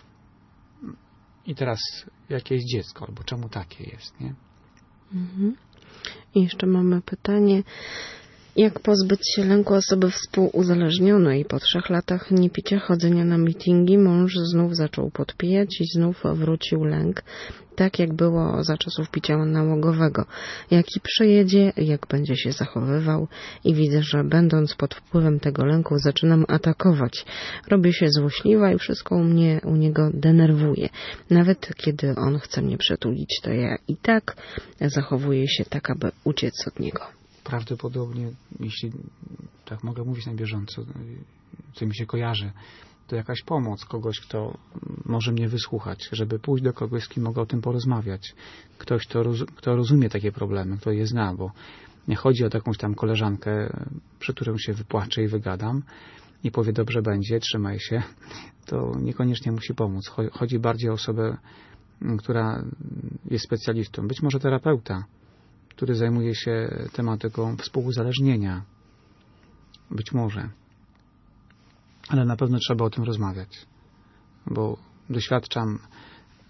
I teraz jakie jest dziecko, albo czemu takie jest, nie? Mhm. I jeszcze mamy pytanie, jak pozbyć się lęku osoby współuzależnionej? Po trzech latach niepicia, chodzenia na mityngi, mąż znów zaczął podpijać i znów wrócił lęk, tak jak było za czasów picia nałogowego. Jaki przyjedzie, jak będzie się zachowywał i widzę, że będąc pod wpływem tego lęku zaczynam atakować. Robię się złośliwa i wszystko u mnie, u niego denerwuje. Nawet kiedy on chce mnie przytulić, to ja i tak zachowuję się tak, aby uciec od niego. Prawdopodobnie, jeśli tak mogę mówić na bieżąco, co mi się kojarzy, to jakaś pomoc kogoś, kto może mnie wysłuchać, żeby pójść do kogoś, z kim mogę o tym porozmawiać. Ktoś, kto, roz, kto rozumie takie problemy, kto je zna, bo nie chodzi o jakąś tam koleżankę, przy którą się wypłaczę i wygadam i powie, dobrze będzie, trzymaj się. To niekoniecznie musi pomóc. Chodzi bardziej o osobę, która jest specjalistą, być może terapeuta, który zajmuje się tematyką współuzależnienia. Być może. Ale na pewno trzeba o tym rozmawiać. Bo doświadczam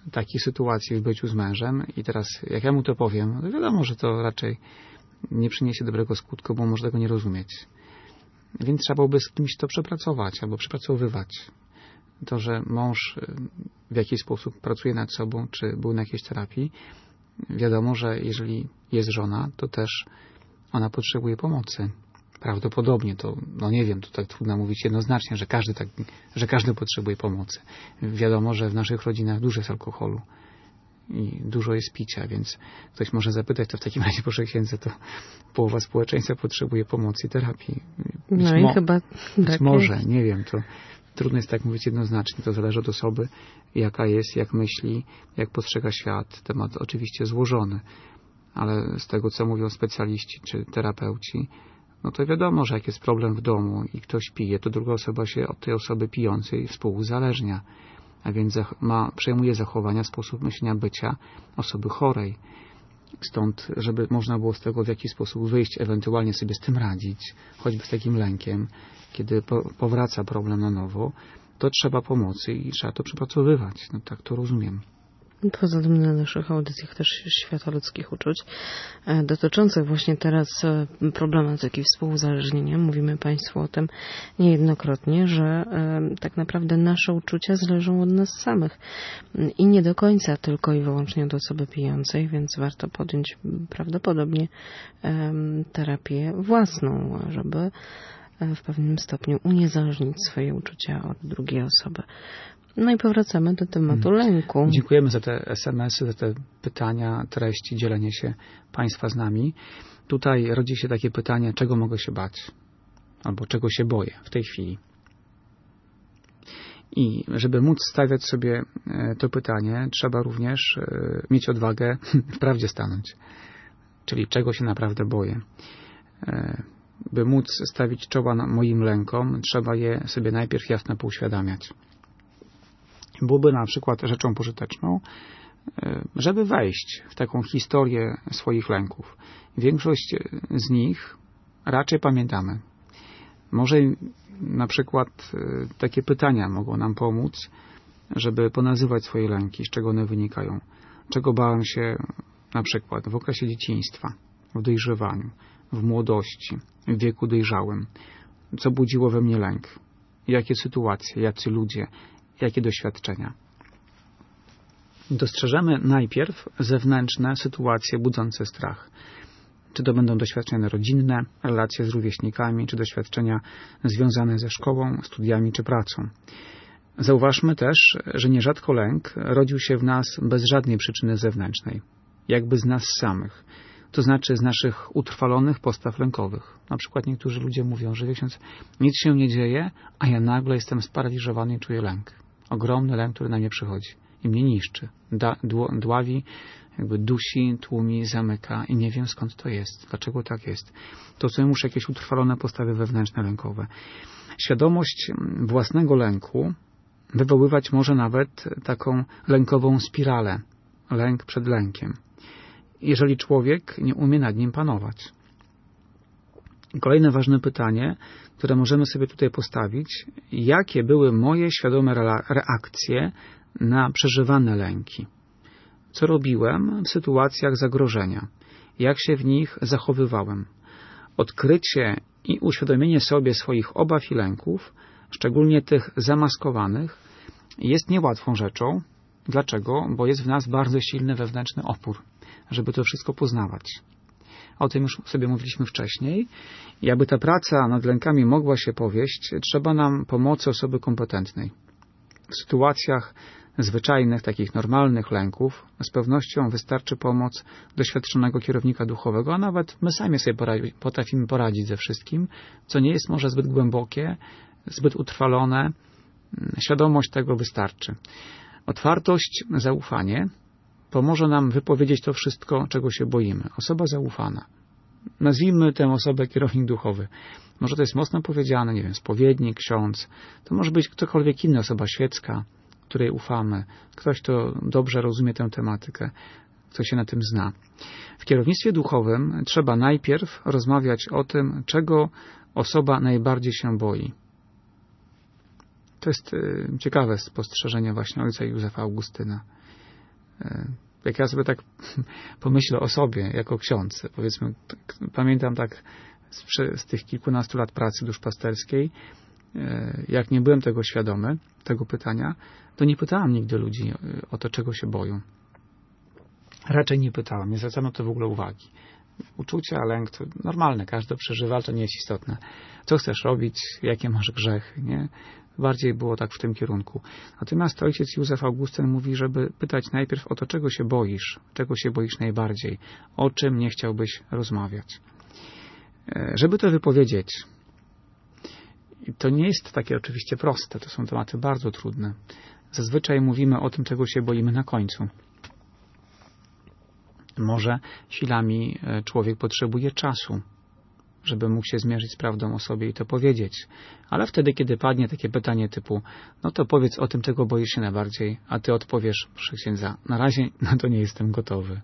takiej sytuacji w byciu z mężem i teraz jak ja mu to powiem, to wiadomo, że to raczej nie przyniesie dobrego skutku, bo może tego nie rozumieć. Więc trzeba byłoby z kimś to przepracować albo przepracowywać. To, że mąż w jakiś sposób pracuje nad sobą, czy był na jakiejś terapii, wiadomo, że jeżeli jest żona, to też ona potrzebuje pomocy. Prawdopodobnie to, no nie wiem, to tak trudno mówić jednoznacznie, że każdy tak, że każdy potrzebuje pomocy. Wiadomo, że w naszych rodzinach dużo jest alkoholu i dużo jest picia, więc ktoś może zapytać, to w takim razie, proszę księdza, to połowa społeczeństwa potrzebuje pomocy i terapii. Być no i mo- chyba być tak może, jest. nie wiem, to trudno jest tak mówić jednoznacznie. To zależy od osoby, jaka jest, jak myśli, jak postrzega świat. Temat oczywiście złożony, ale z tego, co mówią specjaliści czy terapeuci, no to wiadomo, że jak jest problem w domu i ktoś pije, to druga osoba się od tej osoby pijącej współuzależnia, a więc ma, przejmuje zachowania, sposób myślenia, bycia osoby chorej. Stąd, żeby można było z tego w jakiś sposób wyjść, ewentualnie sobie z tym radzić, choćby z takim lękiem, kiedy po, powraca problem na nowo, to trzeba pomocy i trzeba to przepracowywać. No tak to rozumiem. Poza tym na naszych audycjach też świata ludzkich uczuć e, dotyczących właśnie teraz e, problematyki współuzależnienia. Mówimy Państwu o tym niejednokrotnie, że e, tak naprawdę nasze uczucia zależą od nas samych i nie do końca tylko i wyłącznie od osoby pijącej, więc warto podjąć prawdopodobnie e, terapię własną, żeby e, w pewnym stopniu uniezależnić swoje uczucia od drugiej osoby. No i powracamy do tematu lęku. Dziękujemy za te es em esy, za te pytania, treści, dzielenie się Państwa z nami. Tutaj rodzi się takie pytanie, czego mogę się bać? Albo czego się boję w tej chwili? I żeby móc stawiać sobie to pytanie, trzeba również mieć odwagę w prawdzie stanąć. Czyli czego się naprawdę boję? By móc stawić czoła moim lękom, trzeba je sobie najpierw jasno pouświadamiać. Byłoby na przykład rzeczą pożyteczną, żeby wejść w taką historię swoich lęków. Większość z nich raczej pamiętamy. Może na przykład takie pytania mogą nam pomóc, żeby ponazywać swoje lęki, z czego one wynikają. Czego bałem się na przykład w okresie dzieciństwa, w dojrzewaniu, w młodości, w wieku dojrzałym. Co budziło we mnie lęk? Jakie sytuacje, jacy ludzie, jakie doświadczenia. Dostrzeżemy najpierw zewnętrzne sytuacje budzące strach. Czy to będą doświadczenia rodzinne, relacje z rówieśnikami, czy doświadczenia związane ze szkołą, studiami czy pracą. Zauważmy też, że nierzadko lęk rodził się w nas bez żadnej przyczyny zewnętrznej, jakby z nas samych. To znaczy z naszych utrwalonych postaw lękowych. Na przykład niektórzy ludzie mówią, że ksiądz, nic się nie dzieje, a ja nagle jestem sparaliżowany i czuję lęk. Ogromny lęk, który na mnie przychodzi i mnie niszczy. Da, dł, dławi, jakby dusi, tłumi, zamyka i nie wiem skąd to jest, dlaczego tak jest. To są już jakieś utrwalone postawy wewnętrzne lękowe. Świadomość własnego lęku wywoływać może nawet taką lękową spiralę. Lęk przed lękiem. Jeżeli człowiek nie umie nad nim panować. Kolejne ważne pytanie, które możemy sobie tutaj postawić, jakie były moje świadome reakcje na przeżywane lęki? Co robiłem w sytuacjach zagrożenia? Jak się w nich zachowywałem? Odkrycie i uświadomienie sobie swoich obaw i lęków, szczególnie tych zamaskowanych, jest niełatwą rzeczą. Dlaczego? Bo jest w nas bardzo silny wewnętrzny opór, żeby to wszystko poznawać. O tym już sobie mówiliśmy wcześniej. I aby ta praca nad lękami mogła się powieść, trzeba nam pomocy osoby kompetentnej. W sytuacjach zwyczajnych, takich normalnych lęków, z pewnością wystarczy pomoc doświadczonego kierownika duchowego, a nawet my sami sobie poradzi, potrafimy poradzić ze wszystkim, co nie jest może zbyt głębokie, zbyt utrwalone. Świadomość tego wystarczy. Otwartość, zaufanie pomoże nam wypowiedzieć to wszystko, czego się boimy. Osoba zaufana. Nazwijmy tę osobę kierownik duchowy. Może to jest mocno powiedziane, nie wiem, spowiednik, ksiądz. To może być ktokolwiek inny, osoba świecka, której ufamy. Ktoś, kto dobrze rozumie tę tematykę, kto się na tym zna. W kierownictwie duchowym trzeba najpierw rozmawiać o tym, czego osoba najbardziej się boi. To jest ciekawe spostrzeżenie właśnie ojca Józefa Augustyna. Jak ja sobie tak pomyślę o sobie jako ksiądz, powiedzmy, tak, pamiętam tak z, z tych kilkunastu lat pracy duszpasterskiej, jak nie byłem tego świadomy, tego pytania, to nie pytałem nigdy ludzi o to, czego się boją. Raczej nie pytałem, nie zwracano to w ogóle uwagi. Uczucia, lęk to normalne, każdy przeżywa, ale to nie jest istotne. Co chcesz robić, jakie masz grzechy, nie? Bardziej było tak w tym kierunku. Natomiast ojciec Józef Augustyn mówi, żeby pytać najpierw o to, czego się boisz, czego się boisz najbardziej, o czym nie chciałbyś rozmawiać. Żeby to wypowiedzieć, to nie jest takie oczywiście proste, to są tematy bardzo trudne. Zazwyczaj mówimy o tym, czego się boimy na końcu. Może chwilami człowiek potrzebuje czasu, żeby mógł się zmierzyć z prawdą o sobie i to powiedzieć. Ale wtedy, kiedy padnie takie pytanie typu, no to powiedz o tym, czego boisz się najbardziej, a ty odpowiesz, proszę księdza, na razie na to nie jestem gotowy.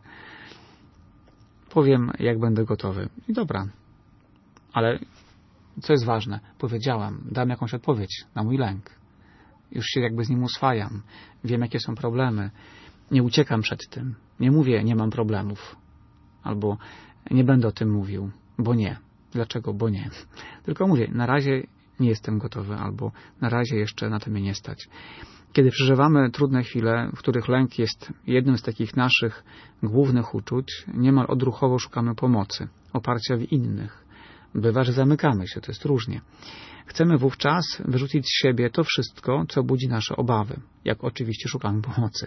Powiem, jak będę gotowy. I dobra. Ale co jest ważne? Powiedziałem, dam jakąś odpowiedź na mój lęk. Już się jakby z nim uswajam. Wiem, jakie są problemy. Nie uciekam przed tym. Nie mówię, nie mam problemów. Albo nie będę o tym mówił, bo nie. Dlaczego? Bo nie. Tylko mówię, na razie nie jestem gotowy, albo na razie jeszcze na to mnie nie stać. Kiedy przeżywamy trudne chwile, w których lęk jest jednym z takich naszych głównych uczuć, niemal odruchowo szukamy pomocy, oparcia w innych. Bywa, że zamykamy się, to jest różnie. Chcemy wówczas wyrzucić z siebie to wszystko, co budzi nasze obawy, jak oczywiście szukamy pomocy.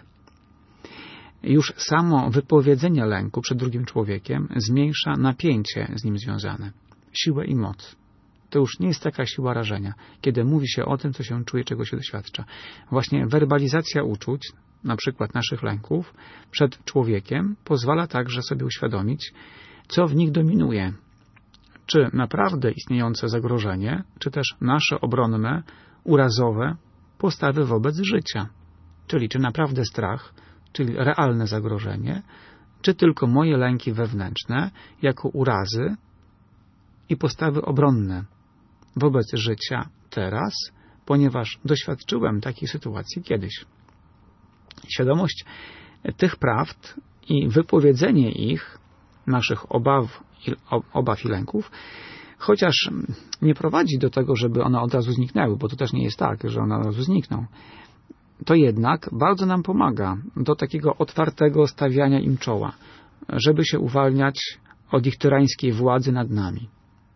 Już samo wypowiedzenie lęku przed drugim człowiekiem zmniejsza napięcie z nim związane, siłę i moc. To już nie jest taka siła rażenia, kiedy mówi się o tym, co się czuje, czego się doświadcza. Właśnie werbalizacja uczuć, na przykład naszych lęków, przed człowiekiem pozwala także sobie uświadomić, co w nich dominuje. Czy naprawdę istniejące zagrożenie, czy też nasze obronne, urazowe postawy wobec życia. Czyli czy naprawdę strach, czyli realne zagrożenie, czy tylko moje lęki wewnętrzne jako urazy i postawy obronne wobec życia teraz, ponieważ doświadczyłem takiej sytuacji kiedyś. Świadomość tych prawd i wypowiedzenie ich, naszych obaw, obaw i lęków, chociaż nie prowadzi do tego, żeby one od razu zniknęły, bo to też nie jest tak, że one od razu znikną, to jednak bardzo nam pomaga do takiego otwartego stawiania im czoła, żeby się uwalniać od ich tyrańskiej władzy nad nami.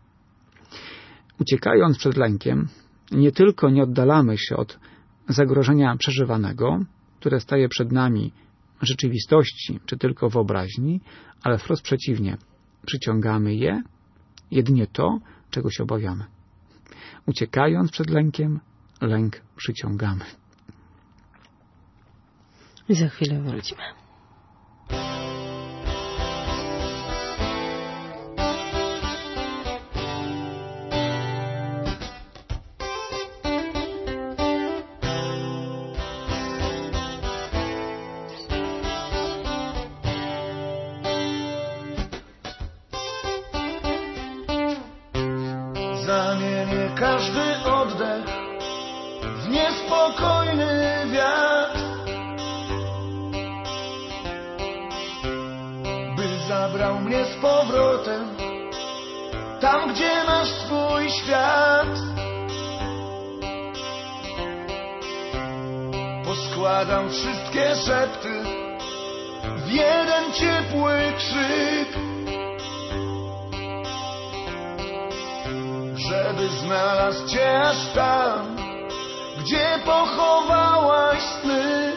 Uciekając przed lękiem, nie tylko nie oddalamy się od zagrożenia przeżywanego, które staje przed nami w rzeczywistości czy tylko wyobraźni, ale wprost przeciwnie, przyciągamy je, jedynie to, czego się obawiamy. Uciekając przed lękiem, lęk przyciągamy. I za chwilę wrócimy. Zamienię każdy oddech w niespokojny wiatr, by zabrał mnie z powrotem tam, gdzie masz swój świat. Poskładam wszystkie szepty w jeden ciepły krzyk, żeby znalazł Cię aż tam, gdzie pochowałaś sny.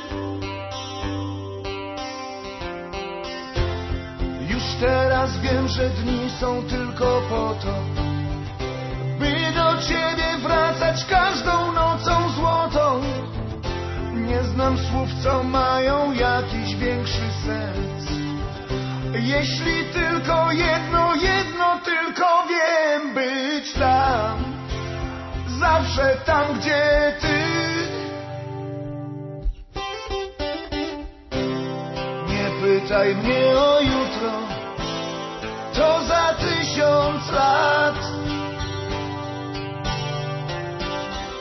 Już teraz wiem, że dni są tylko po to, by do Ciebie wracać każdą nocą złotą. Nie znam słów, co mają jakiś większy sens. Jeśli tylko jedno, jedno tylko wiem, być tam, zawsze tam, gdzie Ty. Nie pytaj mnie o jutro, to za tysiąc lat.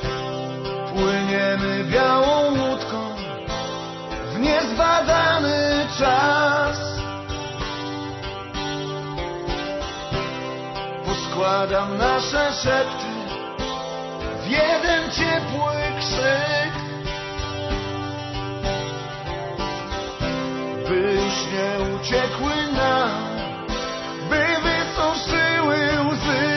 Płyniemy białą łódką w niezbadany składam nasze szepty w jeden ciepły krzyk, by już nie uciekły nam, by wysąszyły łzy.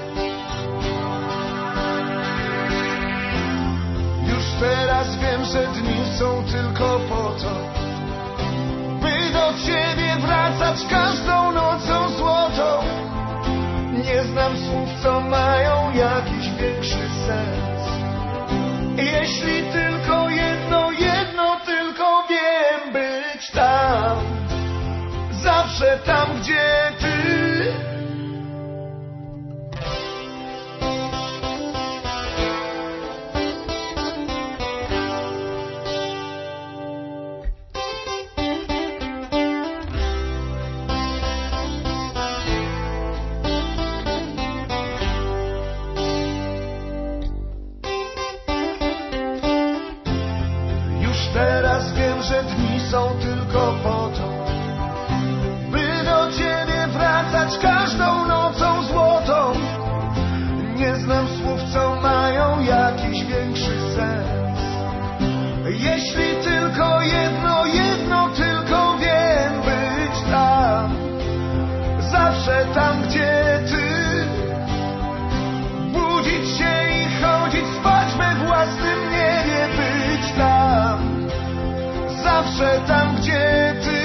Już teraz wiem, że dni są tylko po to, by do Ciebie wracać każdą nocą złotą. Nie znam słów, co mają jakiś większy sens. Jeśli tylko jedno, jedno tylko wiem, być tam, zawsze tam, gdzie Ty. Teraz wiem, że dni są tylko po to, by do Ciebie wracać każdą nocą złotą. Nie znam słów, co mają jakiś większy sens. Jeśli tylko jedno, jedno tylko wiem, być tam, zawsze tam, gdzie Ty. Budzić się i chodzić spać we własnym niebie, być tam, zawsze tam, gdzie Ty.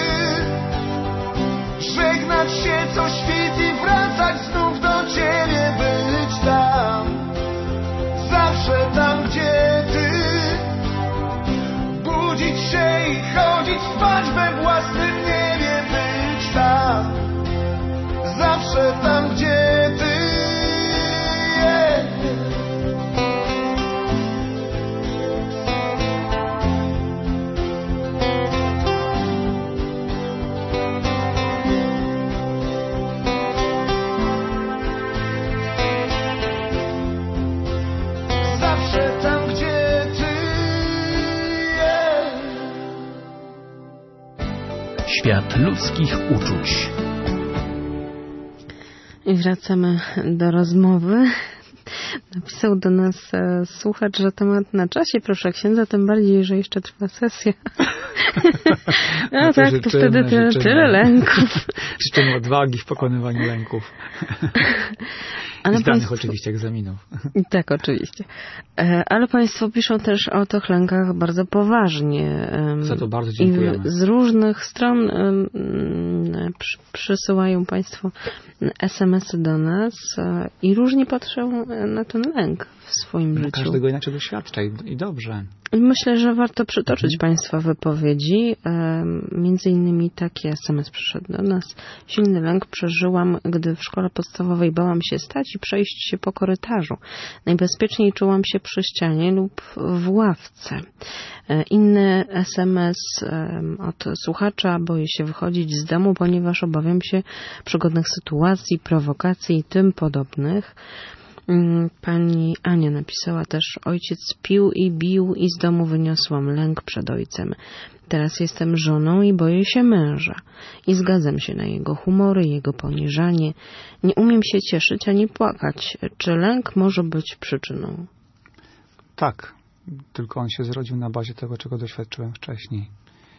Żegnać się co świt i wracać znów do Ciebie, być tam, zawsze tam, gdzie Ty. Budzić się i chodzić spać we własnym niebie, być tam, zawsze tam, gdzie Ty. Yeah. Świat ludzkich uczuć. I wracamy do rozmowy. Napisał do nas e, słuchacz, że temat na czasie, proszę księdza, tym bardziej, że jeszcze trwa sesja. No, no tak, to wtedy tyle, tyle lęków. Życzymy odwagi w pokonywaniu lęków. Ale I zdanych państwo... oczywiście egzaminów. Tak, oczywiście. Ale Państwo piszą też o tych lękach bardzo poważnie. Za to bardzo dziękujemy. I z różnych stron przysyłają Państwo es em esy do nas i różnie patrzą na ten lęk w swoim no, życiu. Każdego inaczej doświadcza i, i dobrze. I myślę, że warto przytoczyć mhm. Państwa wypowiedzi. Między innymi taki es em es przyszedł do nas. Silny lęk przeżyłam, gdy w szkole podstawowej bałam się stać i przejść się po korytarzu. Najbezpieczniej czułam się przy ścianie lub w ławce. Inny es em es od słuchacza: boję się wychodzić z domu, ponieważ obawiam się przygodnych sytuacji, prowokacji i tym podobnych. Pani Ania napisała też: ojciec pił i bił i z domu wyniosłam lęk przed ojcem. Teraz jestem żoną i boję się męża. I zgadzam się na jego humory, jego poniżanie. Nie umiem się cieszyć ani płakać. Czy lęk może być przyczyną? Tak, tylko on się zrodził na bazie tego, czego doświadczyłem wcześniej.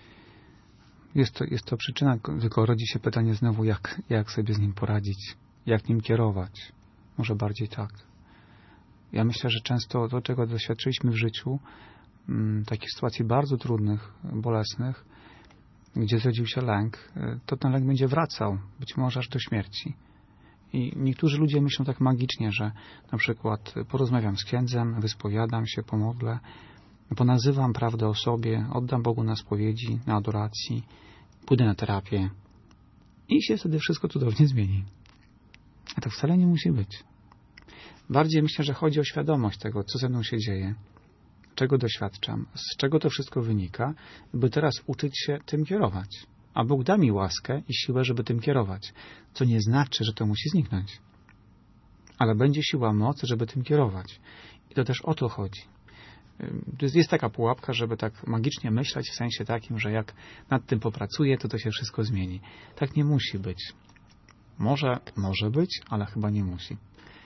Jest to, jest to przyczyna, tylko rodzi się pytanie znowu, jak, jak sobie z nim poradzić, jak nim kierować. Może bardziej tak. Ja myślę, że często to, czego doświadczyliśmy w życiu, takich sytuacji bardzo trudnych, bolesnych, gdzie zrodził się lęk, to ten lęk będzie wracał, być może aż do śmierci. I niektórzy ludzie myślą tak magicznie, że na przykład porozmawiam z księdzem, wyspowiadam się, pomodlę, ponazywam prawdę o sobie, oddam Bogu na spowiedzi, na adoracji, pójdę na terapię i się wtedy wszystko cudownie zmieni. A tak wcale nie musi być. Bardziej myślę, że chodzi o świadomość tego, co ze mną się dzieje, czego doświadczam, z czego to wszystko wynika, by teraz uczyć się tym kierować. A Bóg da mi łaskę i siłę, żeby tym kierować, co nie znaczy, że to musi zniknąć. Ale będzie siła, moc, żeby tym kierować. I to też o to chodzi. Jest taka pułapka, żeby tak magicznie myśleć w sensie takim, że jak nad tym popracuję, to to się wszystko zmieni. Tak nie musi być. Może, może być, ale chyba nie musi.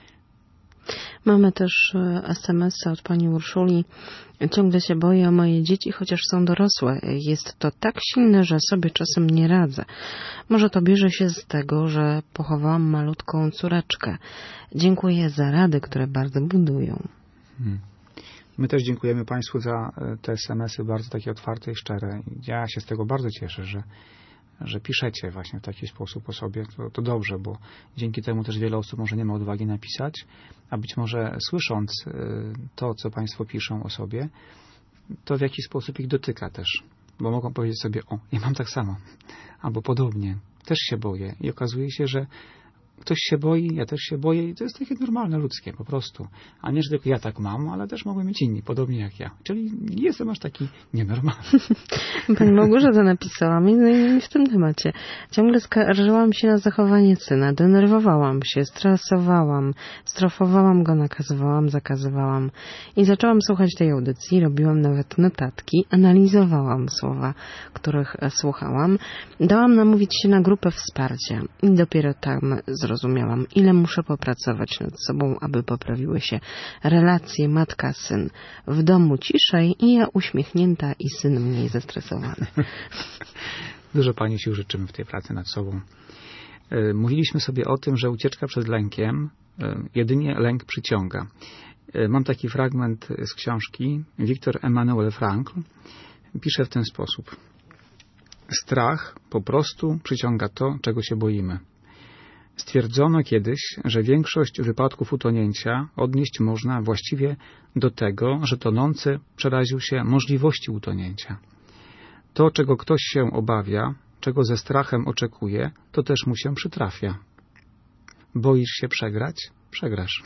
Mamy też es em esy od pani Urszuli. Ciągle się boję o moje dzieci, chociaż są dorosłe. Jest to tak silne, że sobie czasem nie radzę. Może to bierze się z tego, że pochowałam malutką córeczkę. Dziękuję za rady, które bardzo budują. Hmm. My też dziękujemy Państwu za te es em esy bardzo takie otwarte i szczere. Ja się z tego bardzo cieszę, że, że piszecie właśnie w taki sposób o sobie. To, to dobrze, bo dzięki temu też wiele osób może nie ma odwagi napisać, a być może słysząc to, co Państwo piszą o sobie, to w jakiś sposób ich dotyka też. Bo mogą powiedzieć sobie, o, ja mam tak samo, albo podobnie, też się boję. I okazuje się, że ktoś się boi, ja też się boję i to jest takie normalne, ludzkie po prostu. A nie, że tylko ja tak mam, ale też mogą mieć inni, podobnie jak ja. Czyli nie jestem aż taki nienormalny. Pani Małgorzata napisała, między innymi w tym temacie. Ciągle skarżyłam się na zachowanie syna, denerwowałam się, stresowałam, strofowałam go, nakazywałam, zakazywałam. I zaczęłam słuchać tej audycji, robiłam nawet notatki, analizowałam słowa, których słuchałam. Dałam namówić się na grupę wsparcia i dopiero tam zrozumiałam, ile muszę popracować nad sobą, aby poprawiły się relacje matka-syn. W domu ciszej i ja uśmiechnięta i syn mniej zestresowany. Dużo Pani sił życzymy w tej pracy nad sobą. Mówiliśmy sobie o tym, że ucieczka przed lękiem jedynie lęk przyciąga. Mam taki fragment z książki. Viktor Emanuel Frankl pisze w ten sposób. Strach po prostu przyciąga to, czego się boimy. Stwierdzono kiedyś, że większość wypadków utonięcia odnieść można właściwie do tego, że tonący przeraził się możliwości utonięcia. To, czego ktoś się obawia, czego ze strachem oczekuje, to też mu się przytrafia. Boisz się przegrać? Przegrasz.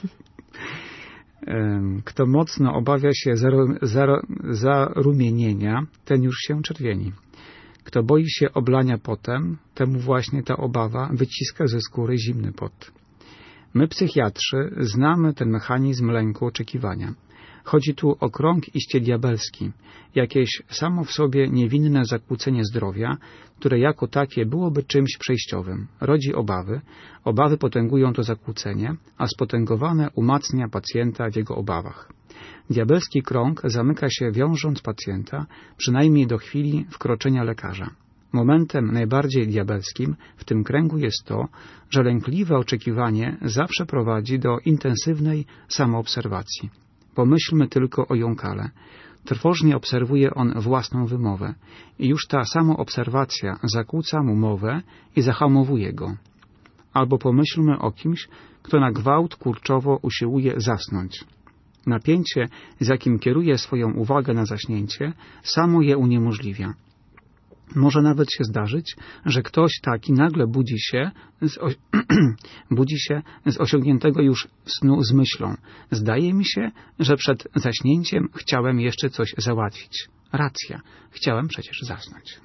Kto mocno obawia się zarumienienia, ten już się czerwieni. Kto boi się oblania potem, temu właśnie ta obawa wyciska ze skóry zimny pot. My, psychiatrzy, znamy ten mechanizm lęku oczekiwania. Chodzi tu o krąg iście diabelski, jakieś samo w sobie niewinne zakłócenie zdrowia, które jako takie byłoby czymś przejściowym. Rodzi obawy, obawy potęgują to zakłócenie, a spotęgowane umacnia pacjenta w jego obawach. Diabelski krąg zamyka się wiążąc pacjenta, przynajmniej do chwili wkroczenia lekarza. Momentem najbardziej diabelskim w tym kręgu jest to, że lękliwe oczekiwanie zawsze prowadzi do intensywnej samoobserwacji. Pomyślmy tylko o jąkale. Trwożnie obserwuje on własną wymowę i już ta samoobserwacja zakłóca mu mowę i zahamowuje go. Albo pomyślmy o kimś, kto na gwałt kurczowo usiłuje zasnąć. Napięcie, z jakim kieruje swoją uwagę na zaśnięcie, samo je uniemożliwia. Może nawet się zdarzyć, że ktoś taki nagle budzi się z, o... budzi się z osiągniętego już snu z myślą. Zdaje mi się, że przed zaśnięciem chciałem jeszcze coś załatwić. Racja. Chciałem przecież zasnąć.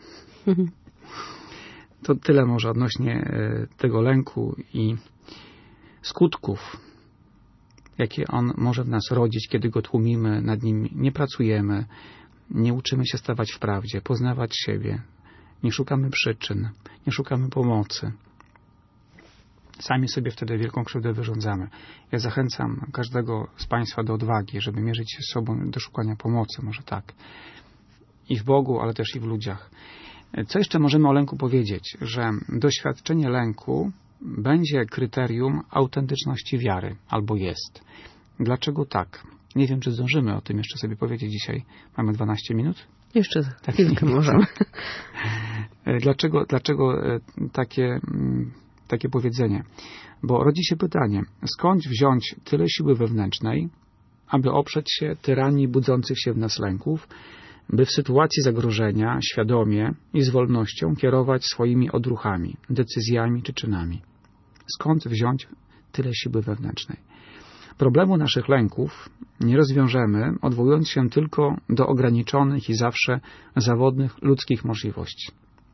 To tyle może odnośnie tego lęku i skutków, jakie on może w nas rodzić, kiedy go tłumimy, nad nim nie pracujemy, nie uczymy się stawać w prawdzie, poznawać siebie, nie szukamy przyczyn, nie szukamy pomocy. Sami sobie wtedy wielką krzywdę wyrządzamy. Ja zachęcam każdego z Państwa do odwagi, żeby mierzyć się z sobą, do szukania pomocy, może tak. I w Bogu, ale też i w ludziach. Co jeszcze możemy o lęku powiedzieć? Że doświadczenie lęku będzie kryterium autentyczności wiary, albo jest. Dlaczego tak? Nie wiem, czy zdążymy o tym jeszcze sobie powiedzieć dzisiaj. Mamy dwanaście minut? Jeszcze tak, chwilkę możemy. Dlaczego, dlaczego takie, takie powiedzenie? Bo rodzi się pytanie, skąd wziąć tyle siły wewnętrznej, aby oprzeć się tyranii budzących się w nas lęków, by w sytuacji zagrożenia świadomie i z wolnością kierować swoimi odruchami, decyzjami czy czynami. Skąd wziąć tyle siły wewnętrznej? Problemu naszych lęków nie rozwiążemy, odwołując się tylko do ograniczonych i zawsze zawodnych ludzkich możliwości.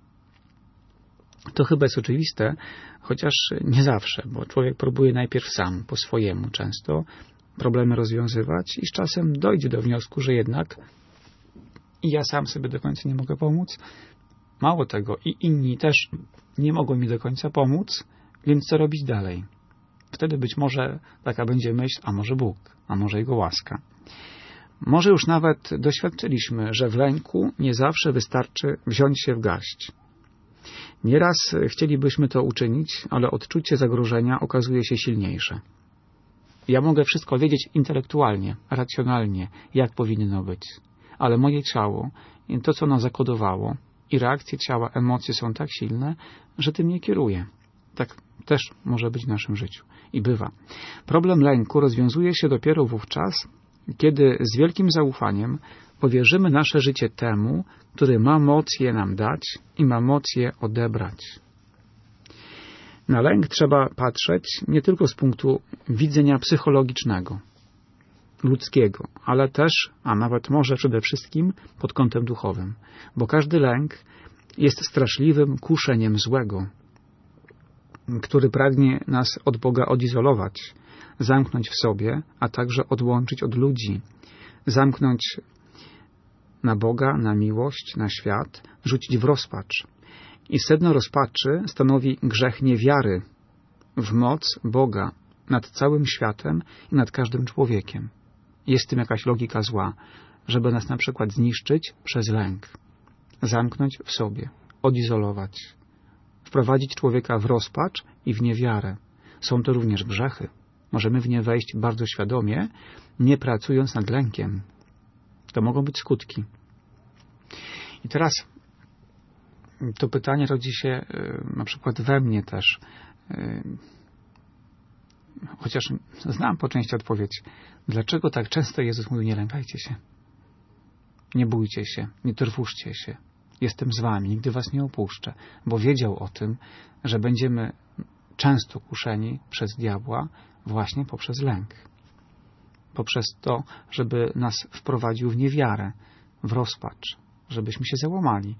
To chyba jest oczywiste, chociaż nie zawsze, bo człowiek próbuje najpierw sam, po swojemu często, problemy rozwiązywać i z czasem dojdzie do wniosku, że jednak i ja sam sobie do końca nie mogę pomóc. Mało tego, i inni też nie mogą mi do końca pomóc, więc co robić dalej? Wtedy być może taka będzie myśl, a może Bóg, a może Jego łaska. Może już nawet doświadczyliśmy, że w lęku nie zawsze wystarczy wziąć się w garść. Nieraz chcielibyśmy to uczynić, ale odczucie zagrożenia okazuje się silniejsze. Ja mogę wszystko wiedzieć intelektualnie, racjonalnie, jak powinno być, ale moje ciało, to co ono zakodowało i reakcje ciała, emocje są tak silne, że tym nie kieruje. Tak też może być w naszym życiu i bywa. Problem lęku rozwiązuje się dopiero wówczas, kiedy z wielkim zaufaniem powierzymy nasze życie temu, który ma moc je nam dać i ma moc je odebrać. Na lęk trzeba patrzeć nie tylko z punktu widzenia psychologicznego, ludzkiego, ale też, a nawet może przede wszystkim pod kątem duchowym, bo każdy lęk jest straszliwym kuszeniem złego, który pragnie nas od Boga odizolować, zamknąć w sobie, a także odłączyć od ludzi, zamknąć na Boga, na miłość, na świat, rzucić w rozpacz. I sedno rozpaczy stanowi grzech niewiary w moc Boga nad całym światem i nad każdym człowiekiem. Jest w tym jakaś logika zła, żeby nas na przykład zniszczyć przez lęk, zamknąć w sobie, odizolować, wprowadzić człowieka w rozpacz i w niewiarę. Są to również grzechy. Możemy w nie wejść bardzo świadomie, nie pracując nad lękiem. To mogą być skutki. I teraz to pytanie rodzi się na przykład we mnie też. Chociaż znam po części odpowiedź. Dlaczego tak często Jezus mówi, nie lękajcie się? Nie bójcie się, nie trwóżcie się. Jestem z wami, nigdy was nie opuszczę. Bo wiedział o tym, że będziemy często kuszeni przez diabła właśnie poprzez lęk. Poprzez to, żeby nas wprowadził w niewiarę, w rozpacz, żebyśmy się załamali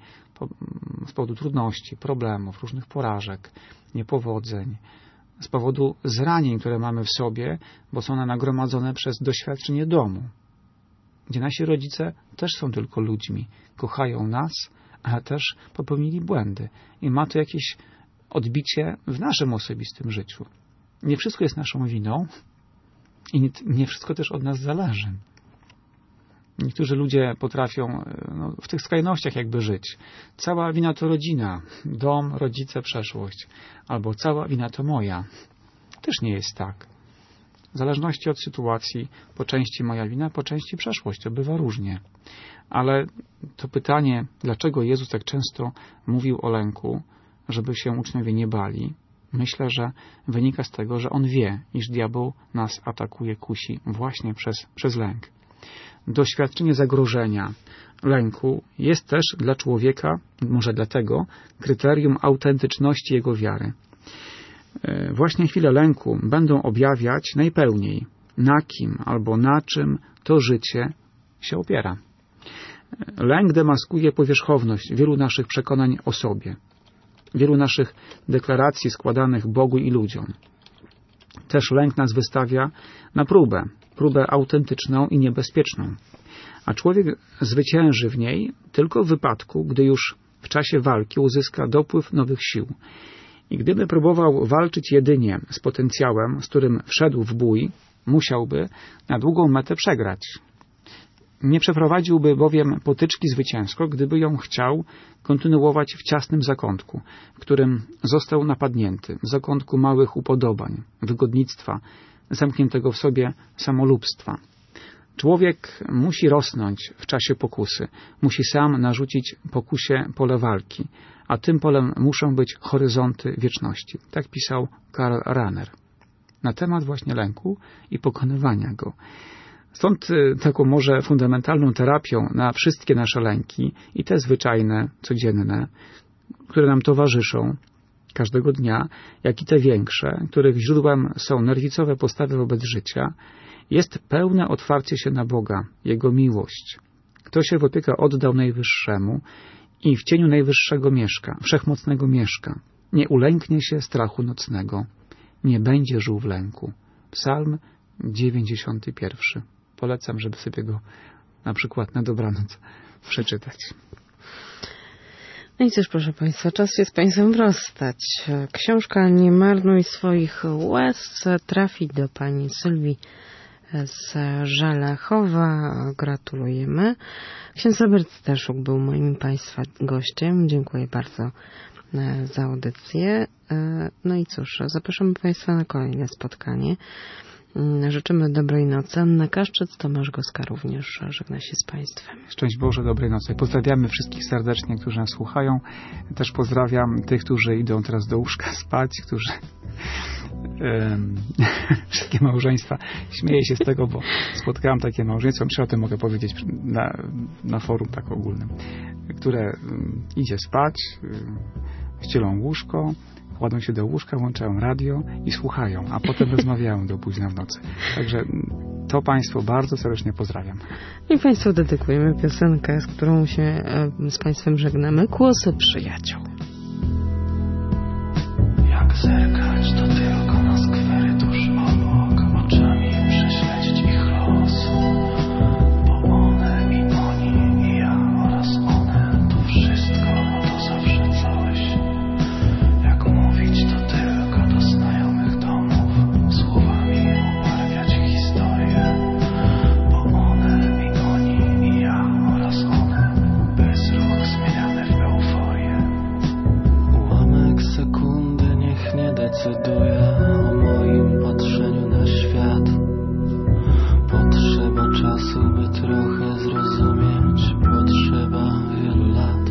z powodu trudności, problemów, różnych porażek, niepowodzeń, z powodu zranień, które mamy w sobie, bo są one nagromadzone przez doświadczenie domu, gdzie nasi rodzice też są tylko ludźmi, kochają nas, ale też popełnili błędy i ma to jakieś odbicie w naszym osobistym życiu. Nie wszystko jest naszą winą i nie wszystko też od nas zależy. Niektórzy ludzie potrafią no, w tych skrajnościach jakby żyć. Cała wina to rodzina, dom, rodzice, przeszłość. Albo cała wina to moja. Też nie jest tak. W zależności od sytuacji, po części moja wina, po części przeszłość. To bywa różnie. Ale to pytanie, dlaczego Jezus tak często mówił o lęku, żeby się uczniowie nie bali, myślę, że wynika z tego, że On wie, iż diabeł nas atakuje, kusi właśnie przez, przez lęk. Doświadczenie zagrożenia, lęku jest też dla człowieka, może dlatego, kryterium autentyczności jego wiary. Właśnie chwile lęku będą objawiać najpełniej, na kim albo na czym to życie się opiera. Lęk demaskuje powierzchowność wielu naszych przekonań o sobie, wielu naszych deklaracji składanych Bogu i ludziom. Też lęk nas wystawia na próbę, próbę autentyczną i niebezpieczną. A człowiek zwycięży w niej tylko w wypadku, gdy już w czasie walki uzyska dopływ nowych sił. I gdyby próbował walczyć jedynie z potencjałem, z którym wszedł w bój, musiałby na długą metę przegrać. Nie przeprowadziłby bowiem potyczki zwycięsko, gdyby ją chciał kontynuować w ciasnym zakątku, w którym został napadnięty, w zakątku małych upodobań, wygodnictwa, zamkniętego w sobie samolubstwa. Człowiek musi rosnąć w czasie pokusy, musi sam narzucić pokusie pole walki, a tym polem muszą być horyzonty wieczności. Tak pisał Karl Rahner na temat właśnie lęku i pokonywania go. Stąd taką może fundamentalną terapią na wszystkie nasze lęki i te zwyczajne, codzienne, które nam towarzyszą każdego dnia, jak i te większe, których źródłem są nerwicowe postawy wobec życia, jest pełne otwarcie się na Boga, Jego miłość. Kto się w opiekę oddał Najwyższemu i w cieniu Najwyższego mieszka, Wszechmocnego mieszka, nie ulęknie się strachu nocnego, nie będzie żył w lęku. Psalm dziewięćdziesiąty pierwszy. Polecam, żeby sobie go na przykład na dobranoc przeczytać. No i cóż, proszę Państwa, czas się z Państwem rozstać. Książka Nie marnuj swoich łez trafi do Pani Sylwii z Żelechowa. Gratulujemy. Ksiądz Robert Staszuk był moim Państwa gościem. Dziękuję bardzo za audycję. No i cóż, zapraszamy Państwa na kolejne spotkanie. Życzymy dobrej nocy. Anna Kaszczyc, Tomasz Goska również żegna się z Państwem. Szczęść Boże, dobrej nocy. Pozdrawiamy wszystkich serdecznie, którzy nas słuchają. Też pozdrawiam tych, którzy idą teraz do łóżka spać, którzy... Um, wszystkie małżeństwa. Śmieję się z tego, bo spotkałem takie małżeństwo, myślę, o tym mogę powiedzieć na, na forum tak ogólnym, które um, idzie spać, um, ścielą łóżko, kładą się do łóżka, włączają radio i słuchają, a potem rozmawiają do późna w nocy. Także to Państwu bardzo serdecznie pozdrawiam. I Państwu dedykujemy piosenkę, z którą się e, z Państwem żegnamy. Głosy przyjaciół. Jak zerkać, to tylko na skwery tuż obok, oczami prześledzić ich los. Bo one i oni, i ja oraz one, to wszystko, to zawsze coś. Jak mówić, to tylko do znajomych domów, słowami ubarwiać historię. Bo one i oni, i ja oraz one, bezruch zmieniany w euforię. Ułamek sekundy niech nie decyduje o moim patrzeniu na świat. Potrzeba czasu, by trochę zrozumieć, potrzeba wielu lat.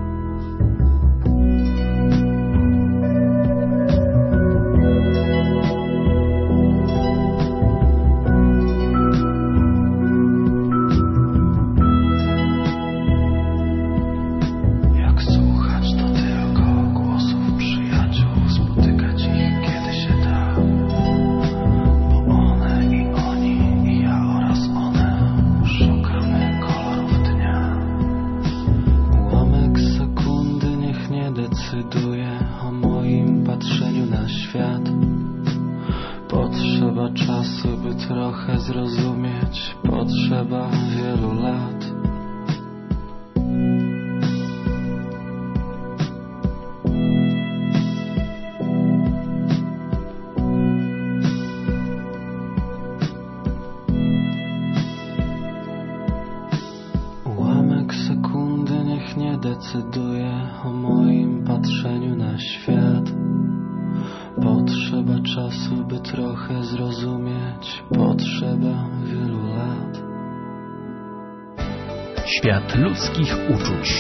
Jak słuchać, to tylko głosów przyjaciół, spotykać ich kiedy się da. Bo one i oni, i ja oraz one, szukamy kolorów dnia. Ułamek sekundy niech nie decyduje o moim patrzeniu na świat. Potrzeba czasu, by trochę zrozumieć, potrzeba wielu lat. Ułamek sekundy niech nie decyduje o moim patrzeniu na świat. Potrzeba czasu, by trochę zrozumieć, potrzeba wielu lat. Świat ludzkich uczuć.